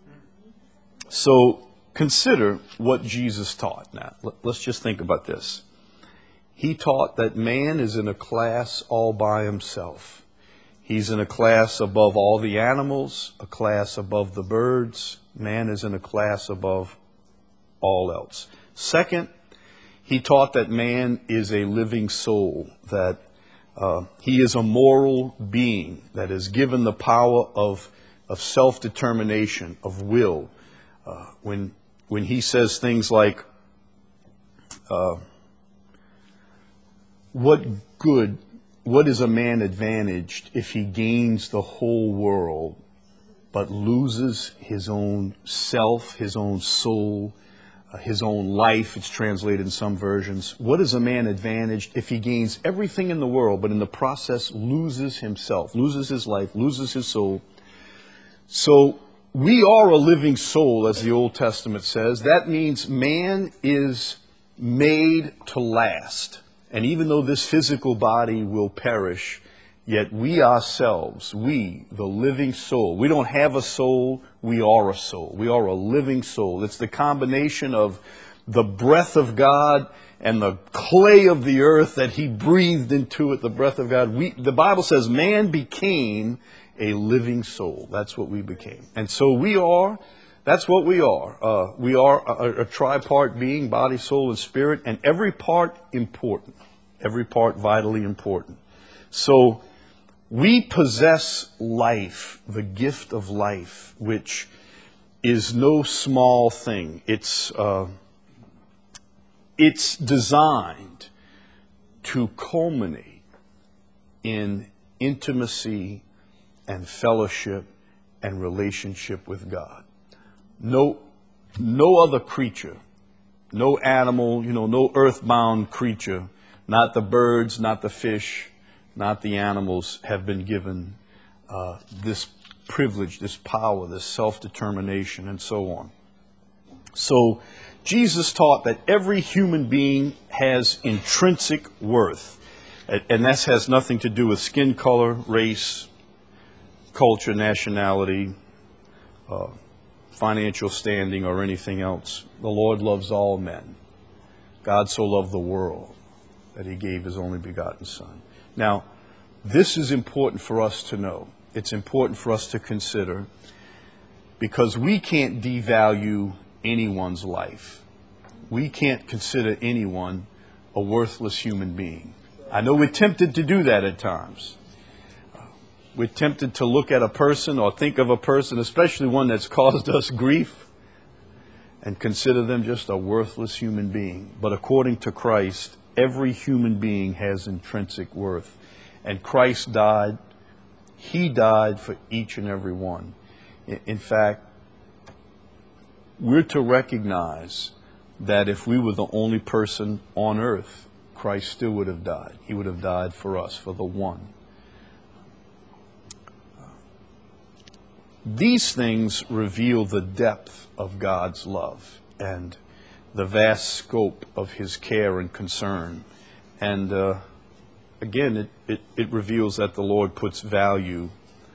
A: So consider what Jesus taught. Now, let's just think about this. He taught that man is in a class all by himself. He's in a class above all the animals, a class above the birds. Man is in a class above all else. Second, he taught that man is a living soul, that he is a moral being that is given the power of self-determination, of will. When he says things like, what is a man advantaged if he gains the whole world but loses his own self, his own soul, his own life? It's translated in some versions. What is a man advantaged if he gains everything in the world but in the process loses himself, loses his life, loses his soul? So we are a living soul, as the Old Testament says. That means man is made to last. And even though this physical body will perish, yet we ourselves, we, the living soul, we don't have a soul, we are a soul. We are a living soul. It's the combination of the breath of God and the clay of the earth that he breathed into it, the breath of God. The Bible says man became a living soul. That's what we became. And so we are, that's what we are. We are a tripart being, body, soul, and spirit, and every part important. Every part vitally important. So we possess life, the gift of life, which is no small thing. It's designed to culminate in intimacy and fellowship and relationship with God. No other creature, no animal, no earthbound creature, not the birds, not the fish, not the animals, have been given this privilege, this power, this self-determination, and so on. So Jesus taught that every human being has intrinsic worth. And that has nothing to do with skin color, race, culture, nationality, financial standing, or anything else. The Lord loves all men. God so loved the world that he gave his only begotten Son. Now, this is important for us to know. It's important for us to consider, because we can't devalue anyone's life. We can't consider anyone a worthless human being. I know we're tempted to do that at times. We're tempted to look at a person or think of a person, especially one that's caused us grief, and consider them just a worthless human being. But according to Christ, every human being has intrinsic worth. And Christ died. He died for each and every one. In fact, we're to recognize that if we were the only person on earth, Christ still would have died. He would have died for us, for the one. These things reveal the depth of God's love and the vast scope of his care and concern. And again, it reveals that the Lord puts value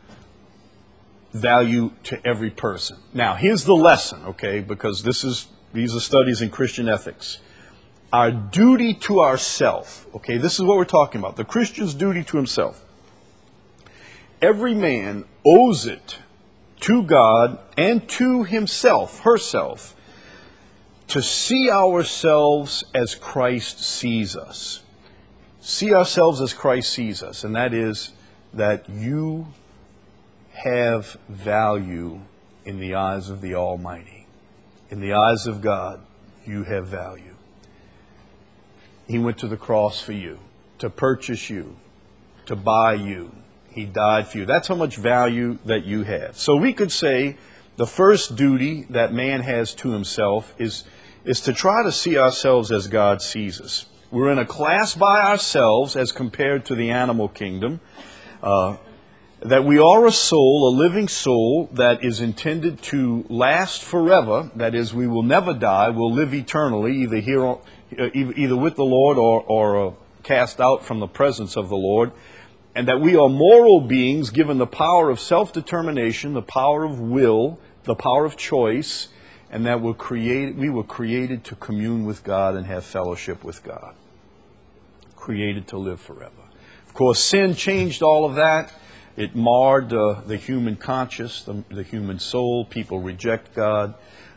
A: to every person. Now, here's the lesson, okay, because these are studies in Christian ethics. Our duty to ourself, okay, this is what we're talking about, the Christian's duty to himself. Every man owes it to God and to himself, herself, to see ourselves as Christ sees us. See ourselves as Christ sees us, and that is that you have value in the eyes of the Almighty. In the eyes of God, you have value. He went to the cross for you, to purchase you, to buy you. He died for you. That's how much value that you have. So we could say the first duty that man has to himself is to try to see ourselves as God sees us. We're in a class by ourselves as compared to the animal kingdom. That we are a soul, a living soul that is intended to last forever. That is, we will never die. We'll live eternally, either with the Lord or cast out from the presence of the Lord. And that we are moral beings given the power of self-determination, the power of will, the power of choice, and that we were created to commune with God and have fellowship with God. Created to live forever. Of course, sin changed all of that. It marred the human conscience, the human soul. People reject God,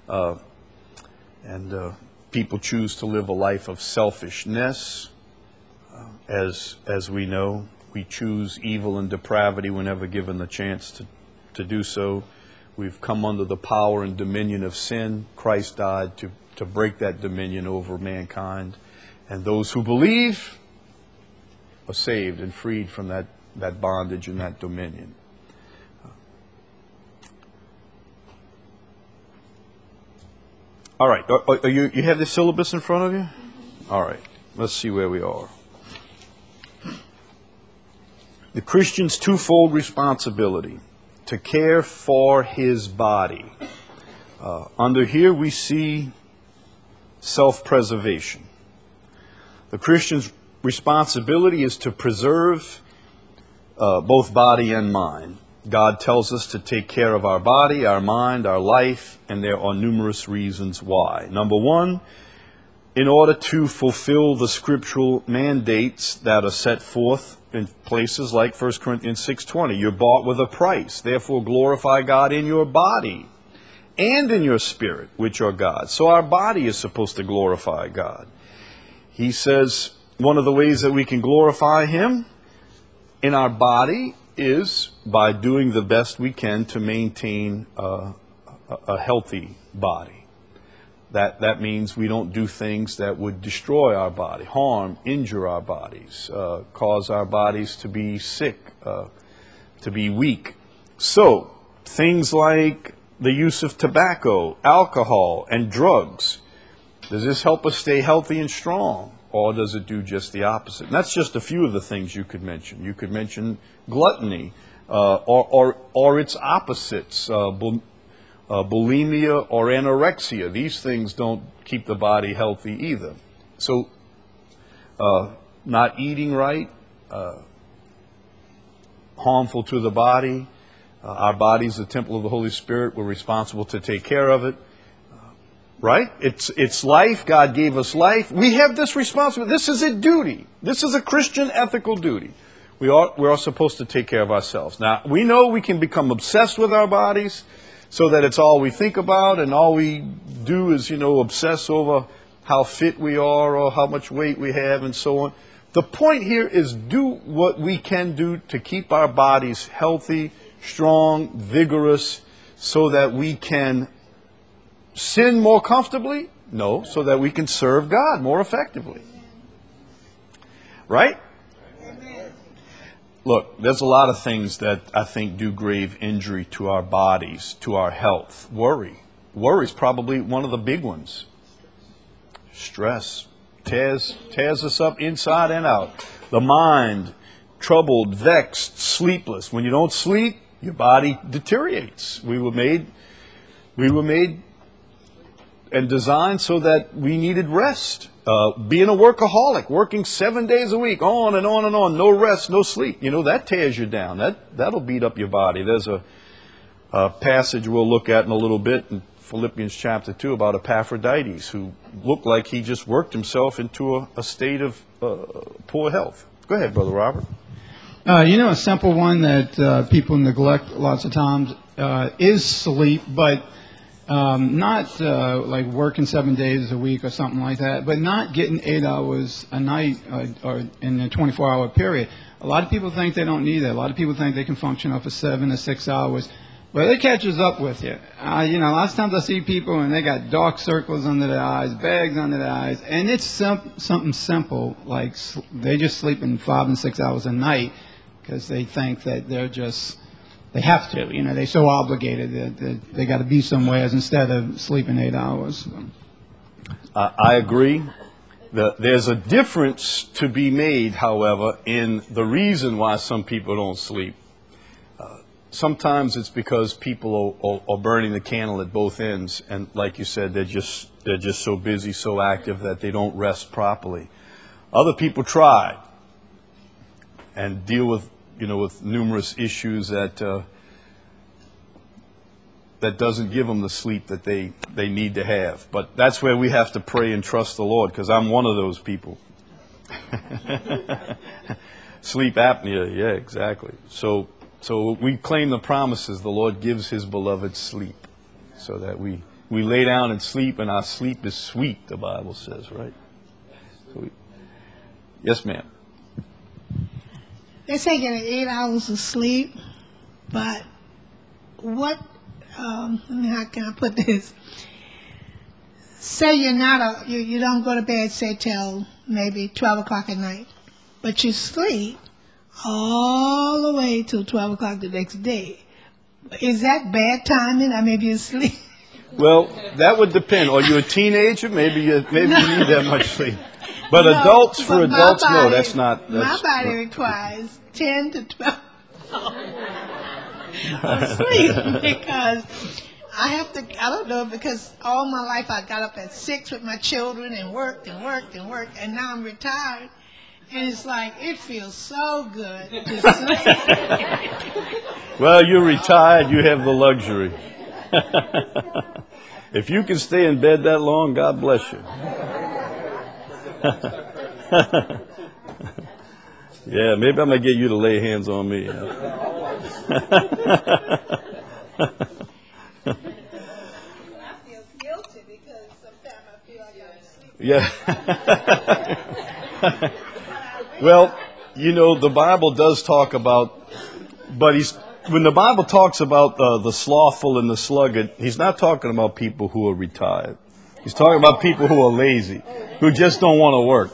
A: and people choose to live a life of selfishness. As we know, we choose evil and depravity whenever given the chance to do so. We've come under the power and dominion of sin. Christ died to break that dominion over mankind. And those who believe are saved and freed from that bondage and that dominion. All right. You have the syllabus in front of you? All right. Let's see where we are. The Christian's twofold responsibility: to care for his body. Under here we see self-preservation. The Christian's responsibility is to preserve both body and mind. God tells us to take care of our body, our mind, our life, and there are numerous reasons why. Number one, in order to fulfill the scriptural mandates that are set forth in places like 1 Corinthians 6:20. You're bought with a price. Therefore glorify God in your body and in your spirit, which are God's. So our body is supposed to glorify God. He says one of the ways that we can glorify Him in our body is by doing the best we can to maintain a healthy body. That means we don't do things that would destroy our body, harm, injure our bodies, cause our bodies to be sick, to be weak. So, things like the use of tobacco, alcohol, and drugs, does this help us stay healthy and strong? Or does it do just the opposite? And that's just a few of the things you could mention. You could mention gluttony, or its opposites, bulimia or anorexia. These things don't keep the body healthy either. So, not eating right, harmful to the body. Our body is the temple of the Holy Spirit. We're responsible to take care of it. Right? It's life. God gave us life. We have this responsibility. This is a duty. This is a Christian ethical duty. We are supposed to take care of ourselves. Now, we know we can become obsessed with our bodies, so that it's all we think about, and all we do is, obsess over how fit we are or how much weight we have and so on. The point here is do what we can do to keep our bodies healthy, strong, vigorous, so that we can sin more comfortably? No, so that we can serve God more effectively. Right? Look, there's a lot of things that I think do grave injury to our bodies, to our health. Worry. Worry is probably one of the big ones. Stress tears us up inside and out. The mind, troubled, vexed, sleepless. When you don't sleep, your body deteriorates. We were made and designed so that we needed rest. Being a workaholic, working 7 days a week, on and on and on, no rest, no sleep, that tears you down. That'll beat up your body. There's a passage we'll look at in a little bit in Philippians chapter 2 about Epaphroditus, who looked like he just worked himself into a state of poor health. Go ahead, Brother Robert.
I: A simple one that people neglect lots of times is sleep, but not like working 7 days a week or something like that, but not getting 8 hours a night or in a 24-hour period. A lot of people think they don't need that. A lot of people think they can function off of 7 or 6 hours. But it catches up with you. Lots of times I see people and they got dark circles under their eyes, bags under their eyes, and it's something simple, like they just sleeping 5 and 6 hours a night because they think that they have to. They're so obligated that they got to be somewhere instead of sleeping 8 hours.
A: I agree. There's a difference to be made, however, in the reason why some people don't sleep. Sometimes it's because people are burning the candle at both ends, and like you said, they're just so busy, so active that they don't rest properly. Other people try and deal with numerous issues that doesn't give them the sleep that they need to have. But that's where we have to pray and trust the Lord, because I'm one of those people. Sleep apnea, yeah, exactly. So So we claim the promises. The Lord gives his beloved sleep so that we lay down and sleep, and our sleep is sweet, the Bible says, right? Yes, ma'am.
H: They say getting 8 hours of sleep, but what, how can I put this? Say you don't go to bed, say, till maybe 12 o'clock at night, but you sleep all the way till 12 o'clock the next day. Is that bad timing? Or maybe you sleep?
A: Well, that would depend. Are you a teenager? Maybe you need that much sleep. But
H: No,
A: adults, for
H: but my
A: adults, no,
H: body-
A: that's not.
H: My body requires 10 to 12 of sleep because I don't know, because all my life I got up at 6 with my children and worked, and now I'm retired. And it's like, it feels so good to sleep.
A: Well, you're retired. You have the luxury. If you can stay in bed that long, God bless you. Yeah, maybe I'm going to get you to lay hands on me.
H: I feel guilty because sometimes I feel like I'm sleeping.
A: Yeah. Well, the Bible does talk about, but when the Bible talks about the slothful and the sluggard, he's not talking about people who are retired. He's talking about people who are lazy, who just don't want to work.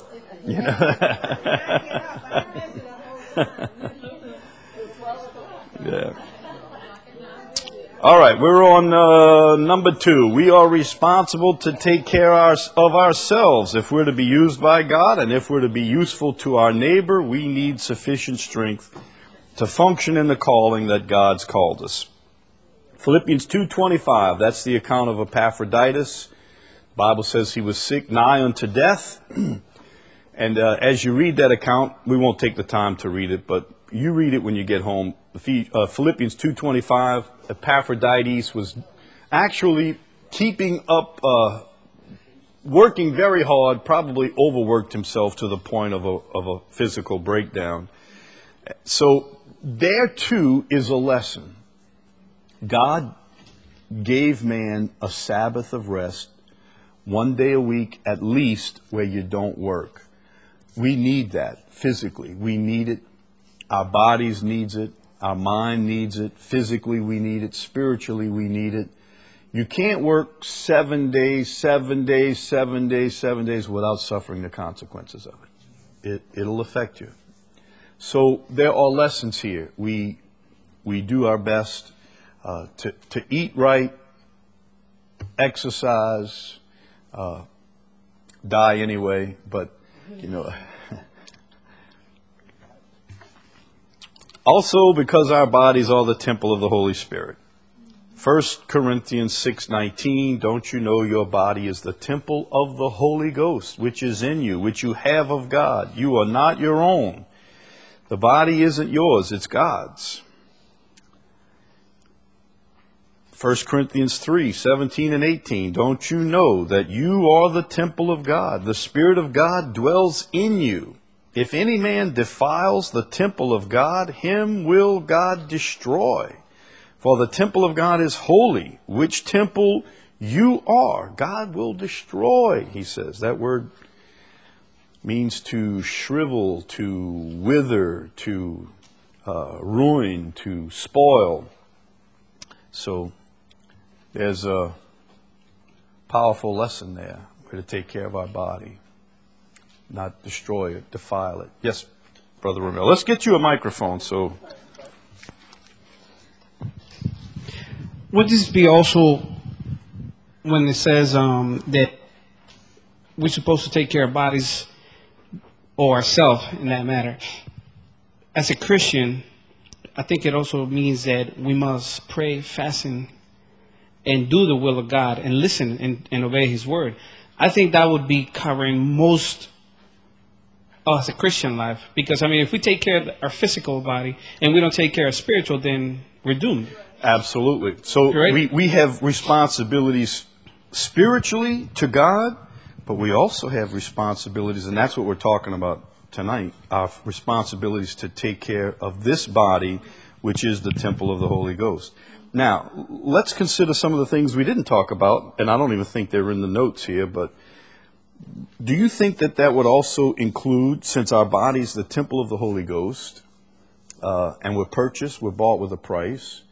A: Yeah. All right, we're on number 2. We are responsible to take care of ourselves. If we're to be used by God and if we're to be useful to our neighbor, we need sufficient strength to function in the calling that God's called us. Philippians 2:25, that's the account of Epaphroditus. The Bible says he was sick, nigh unto death. And as you read that account, we won't take the time to read it, but you read it when you get home. Philippians 2:25, Epaphroditus was actually keeping up, working very hard, probably overworked himself to the point of a physical breakdown. So there too is a lesson. God gave man a Sabbath of rest, one day a week at least, where you don't work. We need that physically. We need it. Our bodies needs it. Our mind needs it. Physically, we need it. Spiritually, we need it. You can't work 7 days without suffering the consequences of it. It'll affect you. So there are lessons here. We do our best to eat right, exercise, die anyway, but also because our bodies are the temple of the Holy Spirit. 1 Corinthians 6:19, don't you know your body is the temple of the Holy Ghost, which is in you, which you have of God. You are not your own. The body isn't yours, it's God's. 1 Corinthians 3:17 and 18, don't you know that you are the temple of God? The Spirit of God dwells in you. If any man defiles the temple of God, him will God destroy. For the temple of God is holy, which temple you are. God will destroy, he says. That word means to shrivel, to wither, to ruin, to spoil. So there's a powerful lesson there. We're to take care of our body, not destroy it, defile it. Yes, Brother Ramil. Let's get you a microphone. So,
I: would this be also when it says that we're supposed to take care of bodies or ourselves in that matter? As a Christian, I think it also means that we must pray, fasten, and do the will of God and listen and obey His word. I think that would be covering most as a Christian life. Because, if we take care of our physical body and we don't take care of spiritual, then we're doomed.
A: Absolutely. So
I: right?
A: we have responsibilities spiritually to God, but we also have responsibilities, and that's what we're talking about tonight, our responsibilities to take care of this body which is the temple of the Holy Ghost. Now, let's consider some of the things we didn't talk about, and I don't even think they're in the notes here, but do you think that that would also include, since our body is the temple of the Holy Ghost, and we're purchased, we're bought with a price,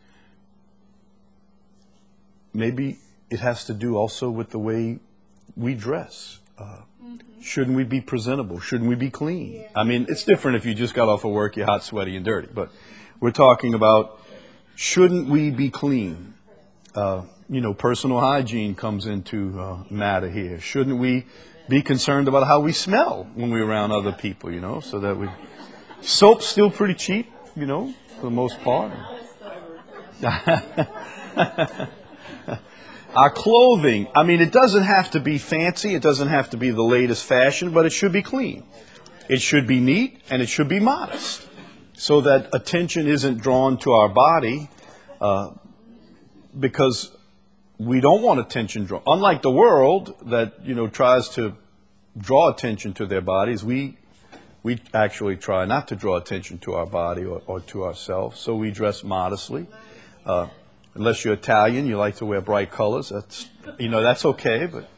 A: maybe it has to do also with the way we dress. Shouldn't we be presentable? Shouldn't we be clean? I mean, it's different if you just got off of work, you're hot, sweaty, and dirty, but we're talking about, shouldn't we be clean? Personal hygiene comes into matter here. Shouldn't we be concerned about how we smell when we're around other people, so that we... Soap's still pretty cheap, for the most part. Our clothing, it doesn't have to be fancy. It doesn't have to be the latest fashion, but it should be clean. It should be neat, and it should be modest, so that attention isn't drawn to our body, because we don't want attention drawn. Unlike the world that, tries to draw attention to their bodies, we actually try not to draw attention to our body or to ourselves, so we dress modestly. Unless you're Italian, you like to wear bright colors. That's okay, but...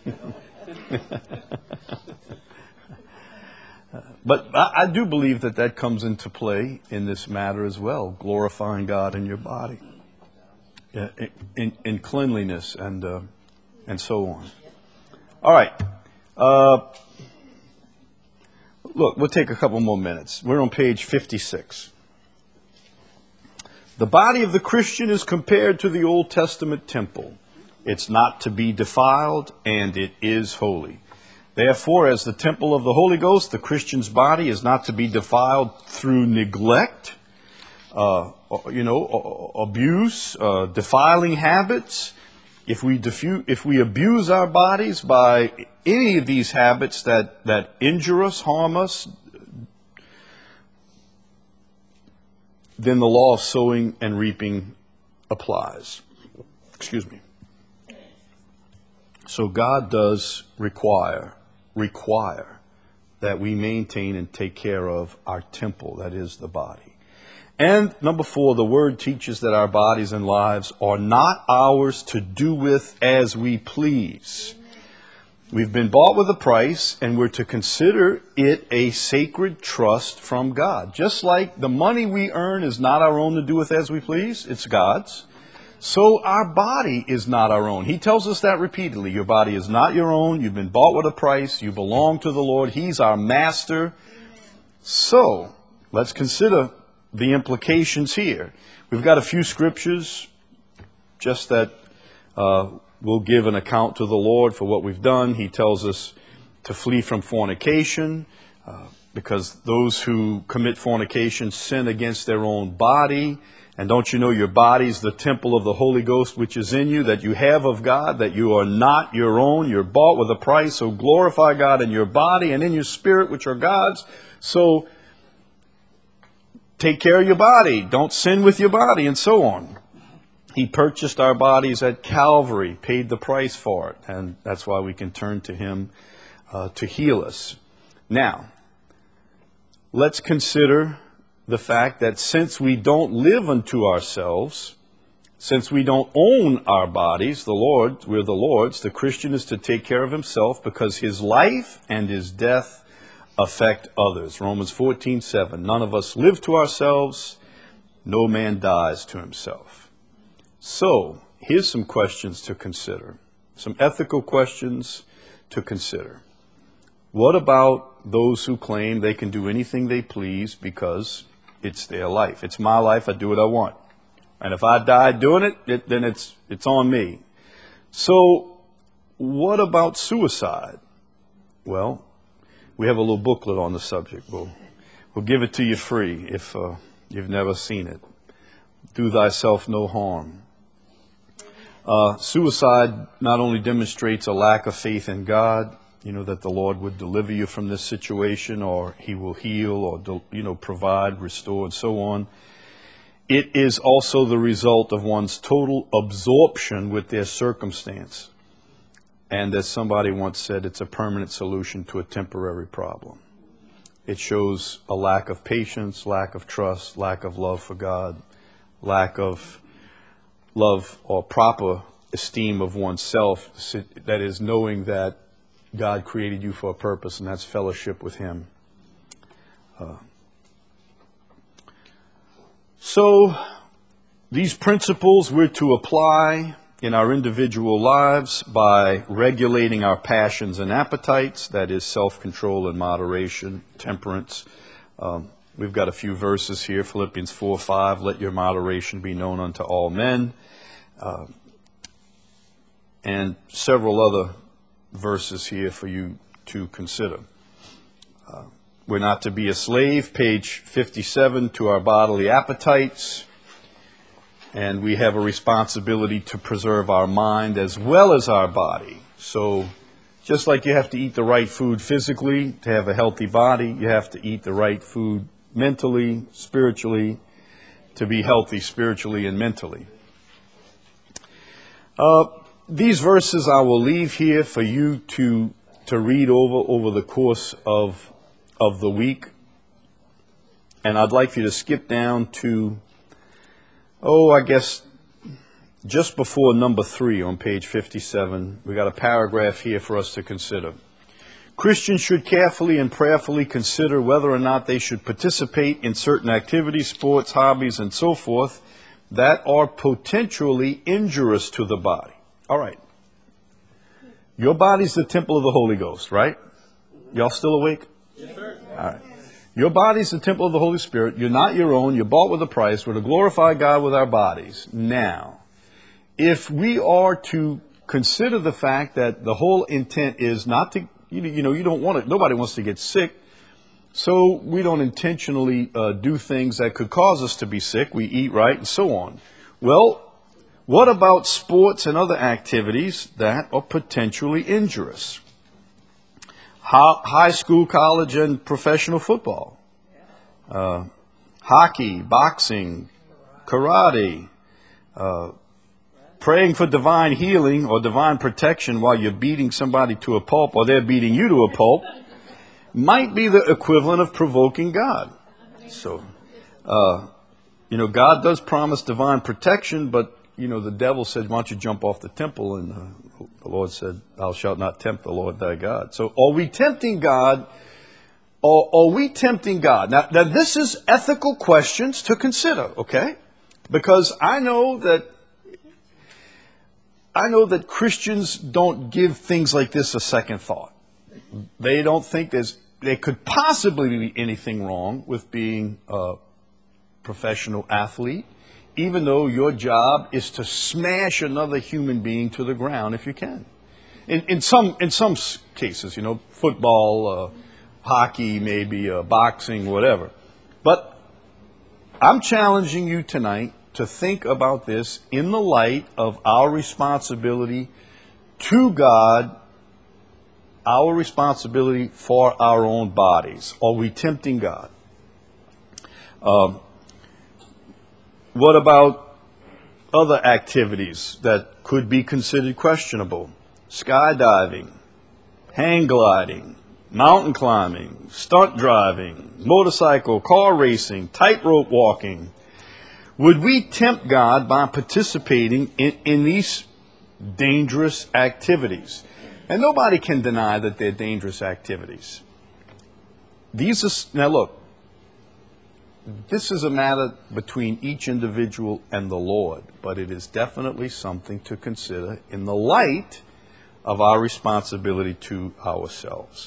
A: But I do believe that comes into play in this matter as well, glorifying God in your body, in cleanliness and so on. All right. Look, we'll take a couple more minutes. We're on page 56. The body of the Christian is compared to the Old Testament temple. It's not to be defiled, and it is holy. Therefore, as the temple of the Holy Ghost, the Christian's body is not to be defiled through neglect, abuse, defiling habits. If we abuse our bodies by any of these habits that injure us, harm us, then the law of sowing and reaping applies. Excuse me. So God does require that we maintain and take care of our temple, that is the body. And number 4, the word teaches that our bodies and lives are not ours to do with as we please. We've been bought with a price, and we're to consider it a sacred trust from God. Just like the money we earn is not our own to do with as we please, it's God's. So our body is not our own. He tells us that repeatedly. Your body is not your own. You've been bought with a price. You belong to the Lord. He's our master. So let's consider the implications here. We've got a few scriptures just that we'll give an account to the Lord for what we've done. He tells us to flee from fornication because those who commit fornication sin against their own body. And don't you know your body's the temple of the Holy Ghost which is in you, that you have of God, that you are not your own. You're bought with a price, so glorify God in your body and in your spirit, which are God's. So take care of your body. Don't sin with your body, and so on. He purchased our bodies at Calvary, paid the price for it, and that's why we can turn to Him to heal us. Now, let's consider the fact that since we don't live unto ourselves, since we don't own our bodies, we're the Lord's, the Christian is to take care of himself because his life and his death affect others. Romans 14:7. None of us live to ourselves, no man dies to himself. So, here's some questions to consider, some ethical questions to consider. What about those who claim they can do anything they please because it's their life? It's my life, I do what I want. And if I die doing it, then it's on me. So, what about suicide? Well, we have a little booklet on the subject. We'll give it to you free if you've never seen it. Do thyself no harm. Suicide not only demonstrates a lack of faith in God, that the Lord would deliver you from this situation, or He will heal, or provide, restore, and so on. It is also the result of one's total absorption with their circumstance. And as somebody once said, it's a permanent solution to a temporary problem. It shows a lack of patience, lack of trust, lack of love for God, lack of love or proper esteem of oneself, that is, knowing that God created you for a purpose, and that's fellowship with Him. So these principles we're to apply in our individual lives by regulating our passions and appetites, that is self-control and moderation, temperance. We've got a few verses here, Philippians 4:5, let your moderation be known unto all men, and several other verses here for you to consider. We're not to be a slave, page 57, to our bodily appetites. And we have a responsibility to preserve our mind as well as our body. So just like you have to eat the right food physically to have a healthy body, you have to eat the right food mentally, spiritually, to be healthy spiritually and mentally. These verses I will leave here for you to read over the course of the week. And I'd like for you to skip down to, I guess just before number 3 on page 57. We got a paragraph here for us to consider. Christians should carefully and prayerfully consider whether or not they should participate in certain activities, sports, hobbies, and so forth that are potentially injurious to the body. All right. Your body's the temple of the Holy Ghost, right? Y'all still awake?
B: Yes, sir.
A: All right. Your body's the temple of the Holy Spirit. You're not your own. You're bought with a price. We're to glorify God with our bodies. Now, if we are to consider the fact that the whole intent is not to, you don't want it, nobody wants to get sick, so we don't intentionally do things that could cause us to be sick. We eat right and so on. Well, what about sports and other activities that are potentially injurious? High school, college, and professional football, hockey, boxing, karate, praying for divine healing or divine protection while you're beating somebody to a pulp or they're beating you to a pulp might be the equivalent of provoking God. So, God does promise divine protection, but the devil said, why don't you jump off the temple? And the Lord said, thou shalt not tempt the Lord thy God. So are we tempting God? Are we tempting God? Now, this is ethical questions to consider, okay? Because I know that Christians don't give things like this a second thought. They don't think there could possibly be anything wrong with being a professional athlete, even though your job is to smash another human being to the ground if you can. In some cases, football, hockey, maybe boxing, whatever. But I'm challenging you tonight to think about this in the light of our responsibility to God, our responsibility for our own bodies. Are we tempting God? What about other activities that could be considered questionable? Skydiving, hang gliding, mountain climbing, stunt driving, motorcycle, car racing, tightrope walking. Would we tempt God by participating in these dangerous activities? And nobody can deny that they're dangerous activities. Now look, this is a matter between each individual and the Lord, but it is definitely something to consider in the light of our responsibility to ourselves.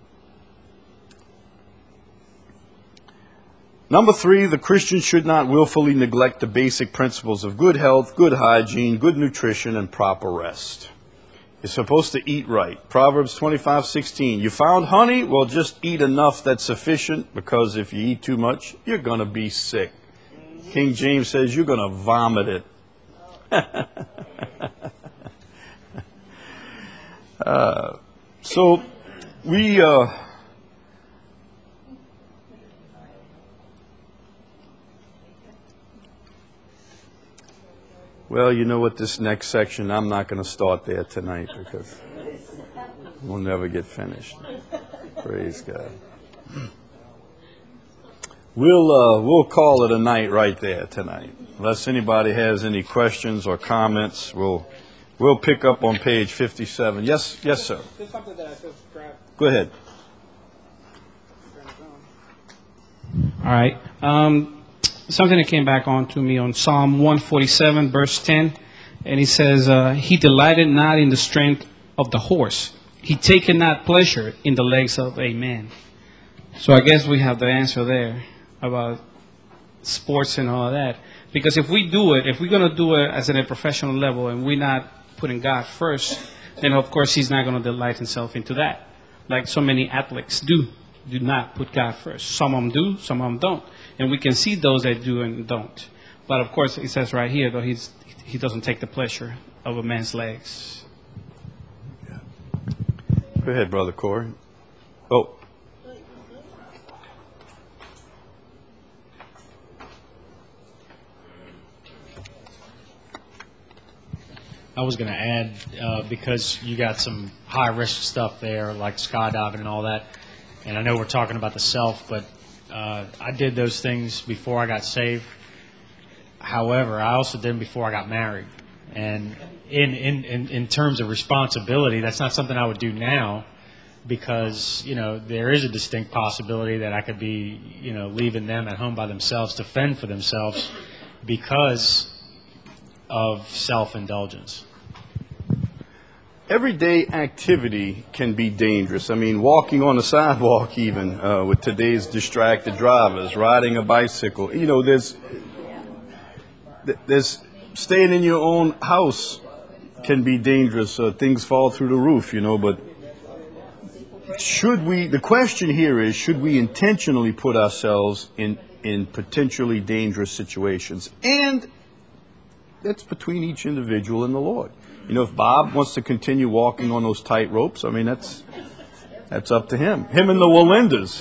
A: Number 3, the Christian should not willfully neglect the basic principles of good health, good hygiene, good nutrition, and proper rest. You're supposed to eat right. Proverbs 25:16. You found honey? Well, just eat enough that's sufficient, because if you eat too much, you're going to be sick. King James says you're going to vomit it. So we... Well, you know what, this next section, I'm not going to start there tonight because we'll never get finished. Praise God. We'll call it a night right there tonight. Unless anybody has any questions or comments, we'll pick up on page 57. Yes, sir.
F: There's something that I just grabbed.
A: Go ahead.
J: All right. Something that came back on to me on Psalm 147, verse 10, and he says, "He delighted not in the strength of the horse; he taketh not pleasure in the legs of a man." So I guess we have the answer there about sports and all of that. Because if we do it, if we're going to do it as at a professional level, and we're not putting God first, then of course He's not going to delight Himself into that, like so many athletes do not put God first. Some of them do, some of them don't. And we can see those that do and don't. But of course, it says right here, though, he doesn't take the pleasure of a man's legs.
A: Yeah. Go ahead, Brother Corey. Oh.
F: I was going to add, because you got some high-risk stuff there, like skydiving and all that, and I know we're talking about the self, but I did those things before I got saved. However, I also did them before I got married. And in terms of responsibility, that's not something I would do now because, there is a distinct possibility that I could be, leaving them at home by themselves to fend for themselves because of self-indulgence.
A: Everyday activity can be dangerous. I mean, walking on the sidewalk even, with today's distracted drivers, riding a bicycle. There's staying in your own house can be dangerous. Things fall through the roof, but the question here is, should we intentionally put ourselves in potentially dangerous situations? And that's between each individual and the Lord. If Bob wants to continue walking on those tight ropes, I mean, that's up to him. Him and the Walendas,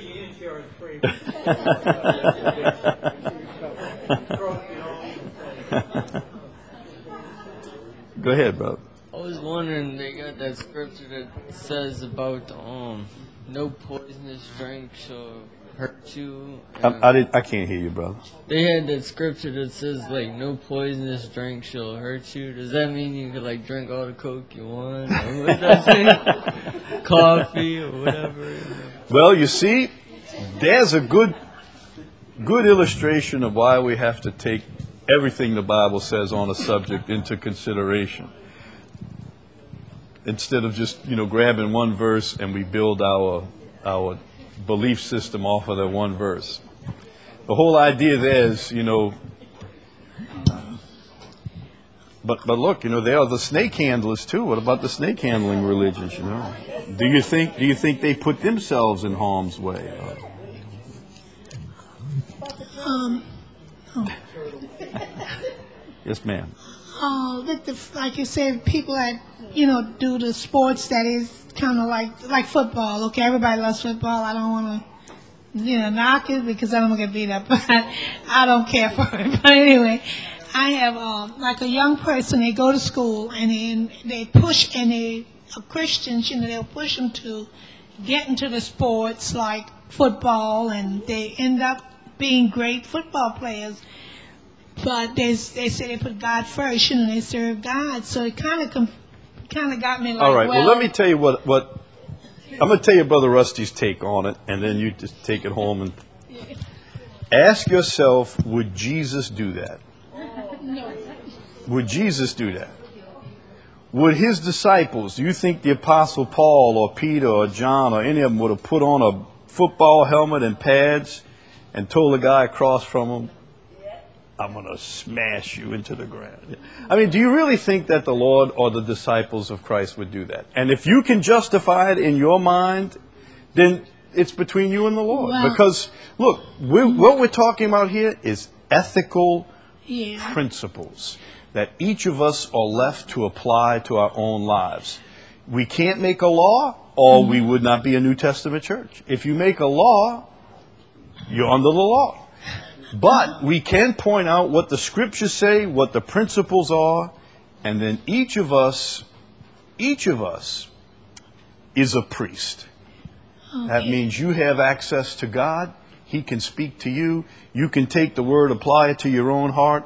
A: Go ahead, brother.
K: I was wondering, they got that scripture that says about no poisonous drink shall hurt you.
A: I can't hear you, brother.
K: They had that scripture that says no poisonous drink shall hurt you. Does that mean you could drink all the Coke you want? Or what does that say? Coffee or whatever.
A: Well, you see, there's a good illustration of why we have to take everything the Bible says on a subject into consideration. Instead of just, grabbing one verse and we build our belief system off of that one verse. The whole idea there is, but look, there are the snake handlers too. What about the snake handling religions, Do you think they put themselves in harm's way? Yes, ma'am.
H: Like you said, people that do the sports that is kind of like football. Okay, everybody loves football. I don't want to knock it because I don't get beat up, but I don't care for it. But anyway, I have like a young person. They go to school and they push Christians. They'll push them to get into the sports like football, and they end up being great football players. But they say they put God first, they serve God. So it kind of got me like,
A: all right, well, let me tell you what I'm going to tell you Brother Rusty's take on it, and then you just take it home and ask yourself, would Jesus do that?
H: No.
A: Would Jesus do that? Would his disciples, do you think the Apostle Paul or Peter or John or any of them would have put on a football helmet and pads and told the guy across from him, I'm going to smash you into the ground? I mean, do you really think that the Lord or the disciples of Christ would do that? And if you can justify it in your mind, then it's between you and the Lord. Well, because, look, what we're talking about here is ethical principles that each of us are left to apply to our own lives. We can't make a law, or we would not be a New Testament church. If you make a law, you're under the law. But we can point out what the scriptures say, what the principles are, and then each of us is a priest. Okay. That means you have access to God. He can speak to you. You can take the word, apply it to your own heart.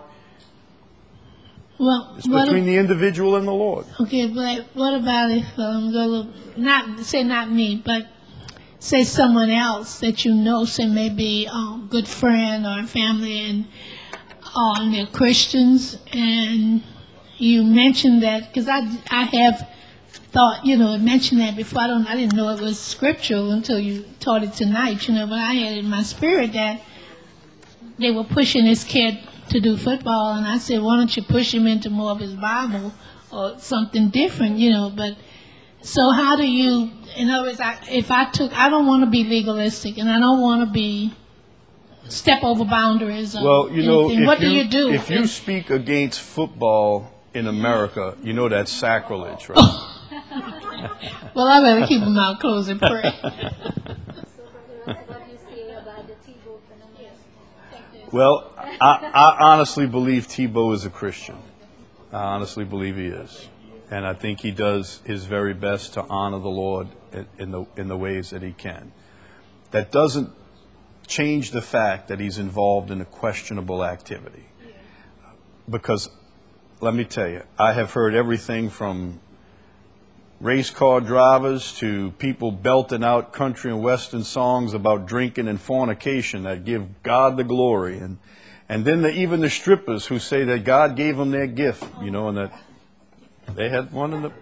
H: Well,
A: It's between the individual and the Lord.
H: okay, but what about if not me, but say someone else that you know, say maybe a good friend or family, and they're Christians, and you mentioned that, because I have thought, mentioned that before. I didn't know it was scriptural until you taught it tonight, but I had in my spirit that they were pushing this kid to do football, and I said, why don't you push him into more of his Bible or something different, but so how do you, in other words, I don't want to be legalistic, and I don't want to be step over boundaries or
A: Well,
H: anything. What do you do?
A: If you speak against football in America, that's sacrilege, right?
H: Well, I better keep my mouth closed and pray.
G: What do you say about the Tebow phenomenon?
A: Well, I honestly believe Tebow is a Christian. I honestly believe he is. And I think he does his very best to honor the Lord in the ways that he can. That doesn't change the fact that he's involved in a questionable activity. Because, let me tell you, I have heard everything from race car drivers to people belting out country and western songs about drinking and fornication that give God the glory. And then even the strippers who say that God gave them their gift, and that they had one in the...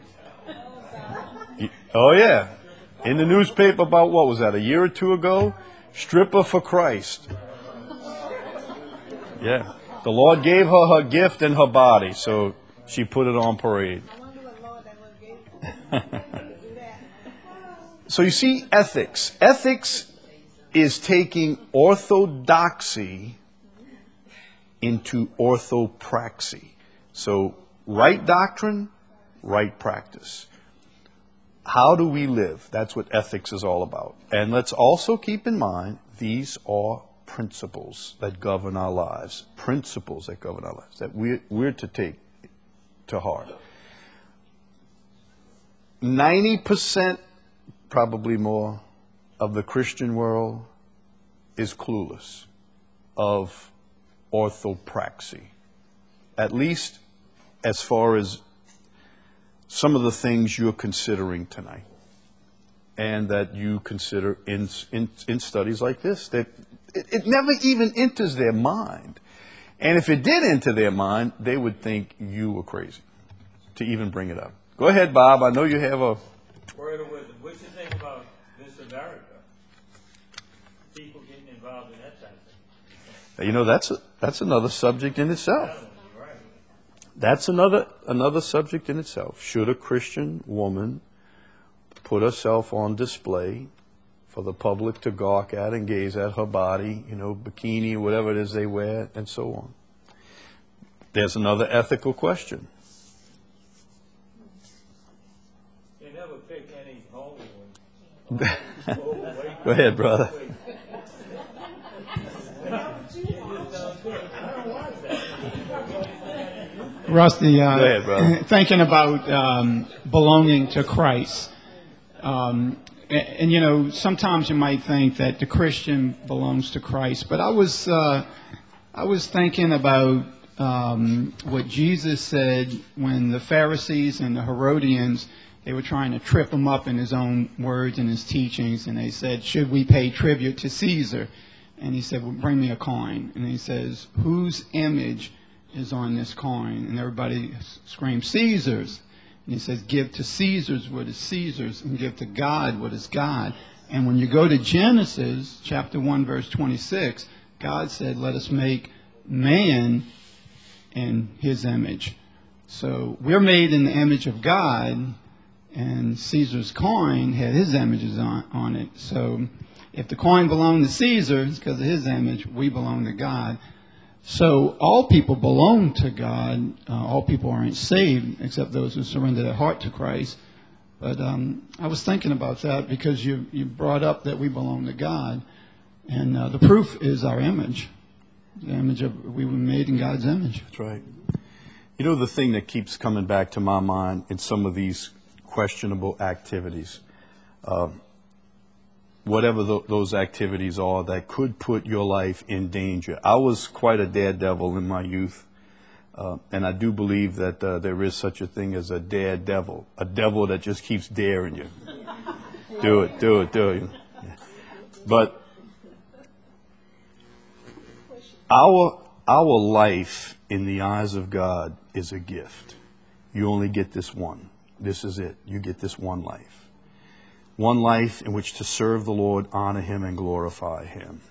A: Oh, yeah. In the newspaper about, what was that, a year or two ago? Stripper for Christ. Yeah. The Lord gave her her gift and her body, so she put it on parade. So you see, ethics. Ethics is taking orthodoxy into orthopraxy. So right doctrine, right practice. How do we live? That's what ethics is all about. And let's also keep in mind, these are principles that govern our lives. Principles that govern our lives, that we're to take to heart. 90%, probably more, of the Christian world is clueless of orthopraxy. At least as far as some of the things you're considering tonight and that you consider in studies like this, that it never even enters their mind. And if it did enter their mind, they would think you were crazy to even bring it up. Go ahead, Bob. I know you have a...
D: Word of wisdom. What do you think about this America? People getting involved in that type of thing.
A: That's another subject in itself.
D: Right.
A: That's another subject in itself. Should a Christian woman put herself on display for the public to gawk at and gaze at, her body, bikini, whatever it is they wear, and so on? There's another ethical question.
D: You never pick any holy one.
A: Go ahead, brother.
I: Rusty,
A: Go ahead, brother.
I: Thinking about belonging to Christ. And sometimes you might think that the Christian belongs to Christ, but I was thinking about what Jesus said when the Pharisees and the Herodians, they were trying to trip him up in his own words and his teachings, and they said, should we pay tribute to Caesar? And he said, well, bring me a coin. And he says, whose image is on this coin? And everybody screams, Caesar's. And he says, give to Caesar's what is Caesar's, and give to God what is God. And when you go to Genesis chapter 1, verse 26, God said, let us make man in his image. So we're made in the image of God, and Caesar's coin had his images on it. So if the coin belonged to Caesar, it's because of his image. We belong to God. So all people belong to God. All people aren't saved except those who surrender their heart to Christ. But I was thinking about that because you brought up that we belong to God. And the proof is our image. The image of, we were made in God's image.
A: That's right. The thing that keeps coming back to my mind in some of these questionable activities, whatever those activities are that could put your life in danger. I was quite a daredevil in my youth, and I do believe that there is such a thing as a daredevil, a devil that just keeps daring you. Do it, do it, do it. But our life in the eyes of God is a gift. You only get this one. This is it. You get this one life. One life in which to serve the Lord, honor Him, and glorify Him.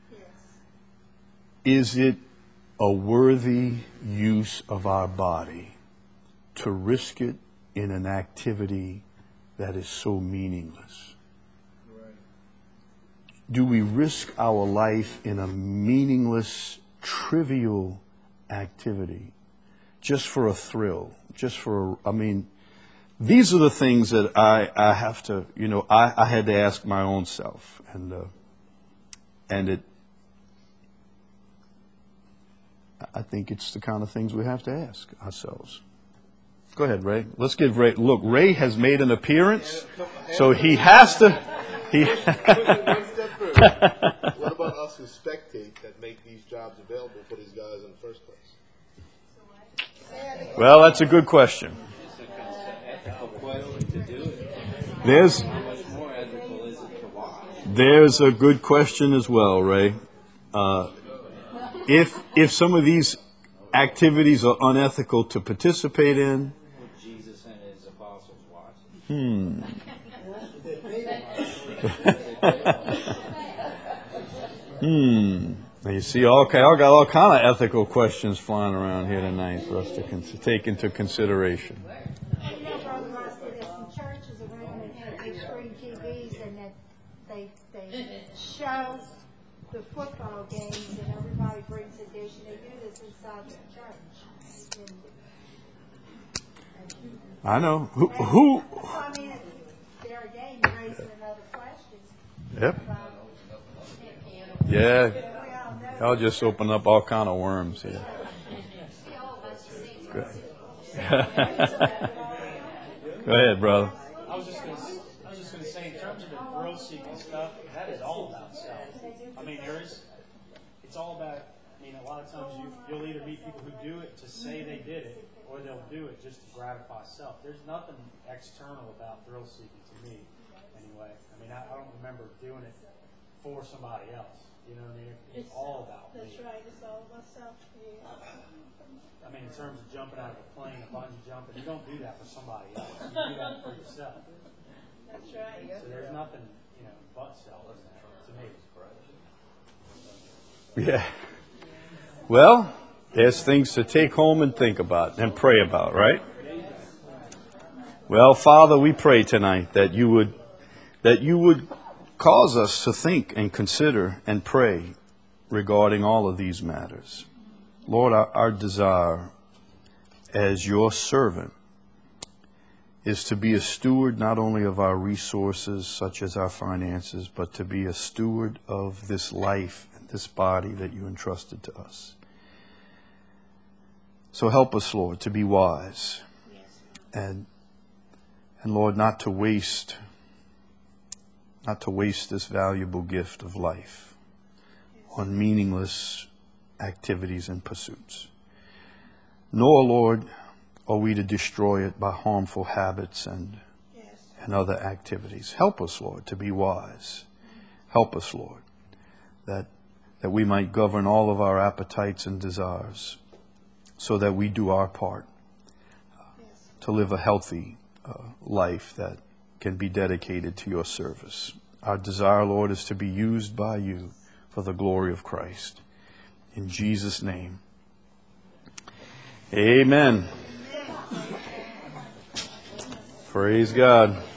A: Is it a worthy use of our body to risk it in an activity that is so meaningless? Do we risk our life in a meaningless, trivial activity just for a thrill, these are the things that I have to, I had to ask my own self, I think it's the kind of things we have to ask ourselves. Go ahead, Ray. Let's give Ray. Look, Ray has made an appearance, so he has to.
L: One step further. What about us who spectate that make these jobs available for these guys in the first place?
A: Well, that's a good question. There's a good question as well, Ray. If some of these activities are unethical to participate in,
M: Jesus and his apostles watched.
A: Now you see, okay, I got all kind of ethical questions flying around here tonight for us to take into consideration.
C: You know, Brother Ross, there's some churches around that have screen TVs and that they show the football games and everybody brings a dish and they do this inside the church.
A: I know. Who?
C: So, I mean, if they're a game raising another question.
A: Yep. Yeah. Y'all just open up all kind of worms here. Good. Go ahead, brother.
F: I was just going to say, in terms of the thrill-seeking stuff, that is all about self. I mean, it's all about, a lot of times you'll either meet people who do it to say they did it, or they'll do it just to gratify self. There's nothing external about thrill-seeking to me, anyway. I don't remember doing it for somebody else. You know what I mean? It's all about me.
H: That's right. It's all about self. Yeah.
F: In terms of jumping out of a plane, a bungee jumping, you don't do that for somebody else. You do that for yourself.
H: That's right.
F: So there's nothing, but self in that to me.
A: Yeah. Well, there's things to take home and think about and pray about, right? Well, Father, we pray tonight that you would cause us to think and consider and pray regarding all of these matters. Lord, our desire as your servant is to be a steward not only of our resources, such as our finances, but to be a steward of this life and this body that you entrusted to us. So help us, Lord, to be wise and Lord, not to waste this valuable gift of life on meaningless activities and pursuits. Nor, Lord, are we to destroy it by harmful habits and other activities. Help us, Lord, to be wise. Help us, Lord, that we might govern all of our appetites and desires so that we do our part to live a healthy life that can be dedicated to your service. Our desire, Lord, is to be used by you for the glory of Christ. In Jesus' name, amen. Praise God.